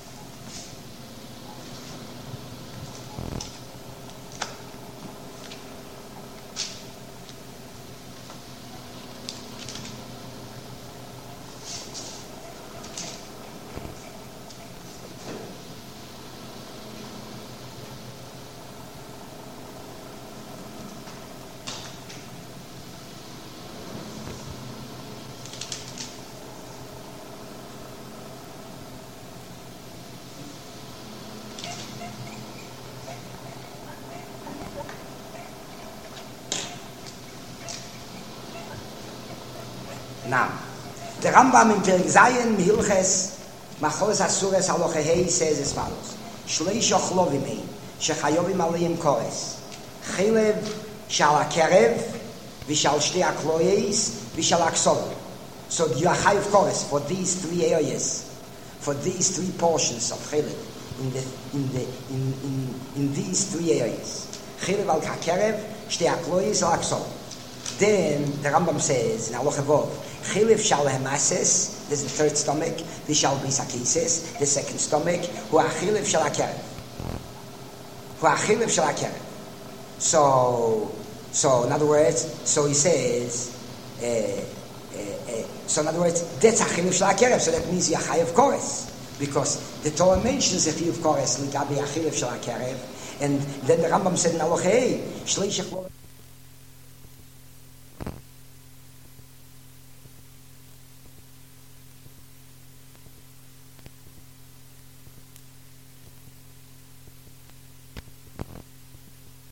Now, the Rambam in Perek Zayin Hilches Machos Asures Haloche Hei says as follows: Shleish Ochlovim Ein Shechayovim Aleim Kores Chilev Shal HaKerev V'Shal Shtei HaKloyes V'Shal HaKsol. So you are Chayav Kores for these three areas, for these three portions of Chilev in the in the in in, in these three areas. Chilev Al HaKerev Shtei HaKloyes Al HaKsol. Then the Rambam says in Halacha Vov, Chilev Shal Hemases, there's the third stomach, V'Shal Bris HaKises, the second stomach, Hu HaChilev Shal HaKerev. Hu HaChilev Shal HaKerev. So, so in other words, so he says, uh, uh, uh, so in other words, that's HaChilev Shal HaKerev, so that means Yachayev Kores, because the Torah mentions Yachayev Kores, L'gabi HaChilev Shal HaKerev, and then the Rambam said in Halacha Hey, Shleish Echlovim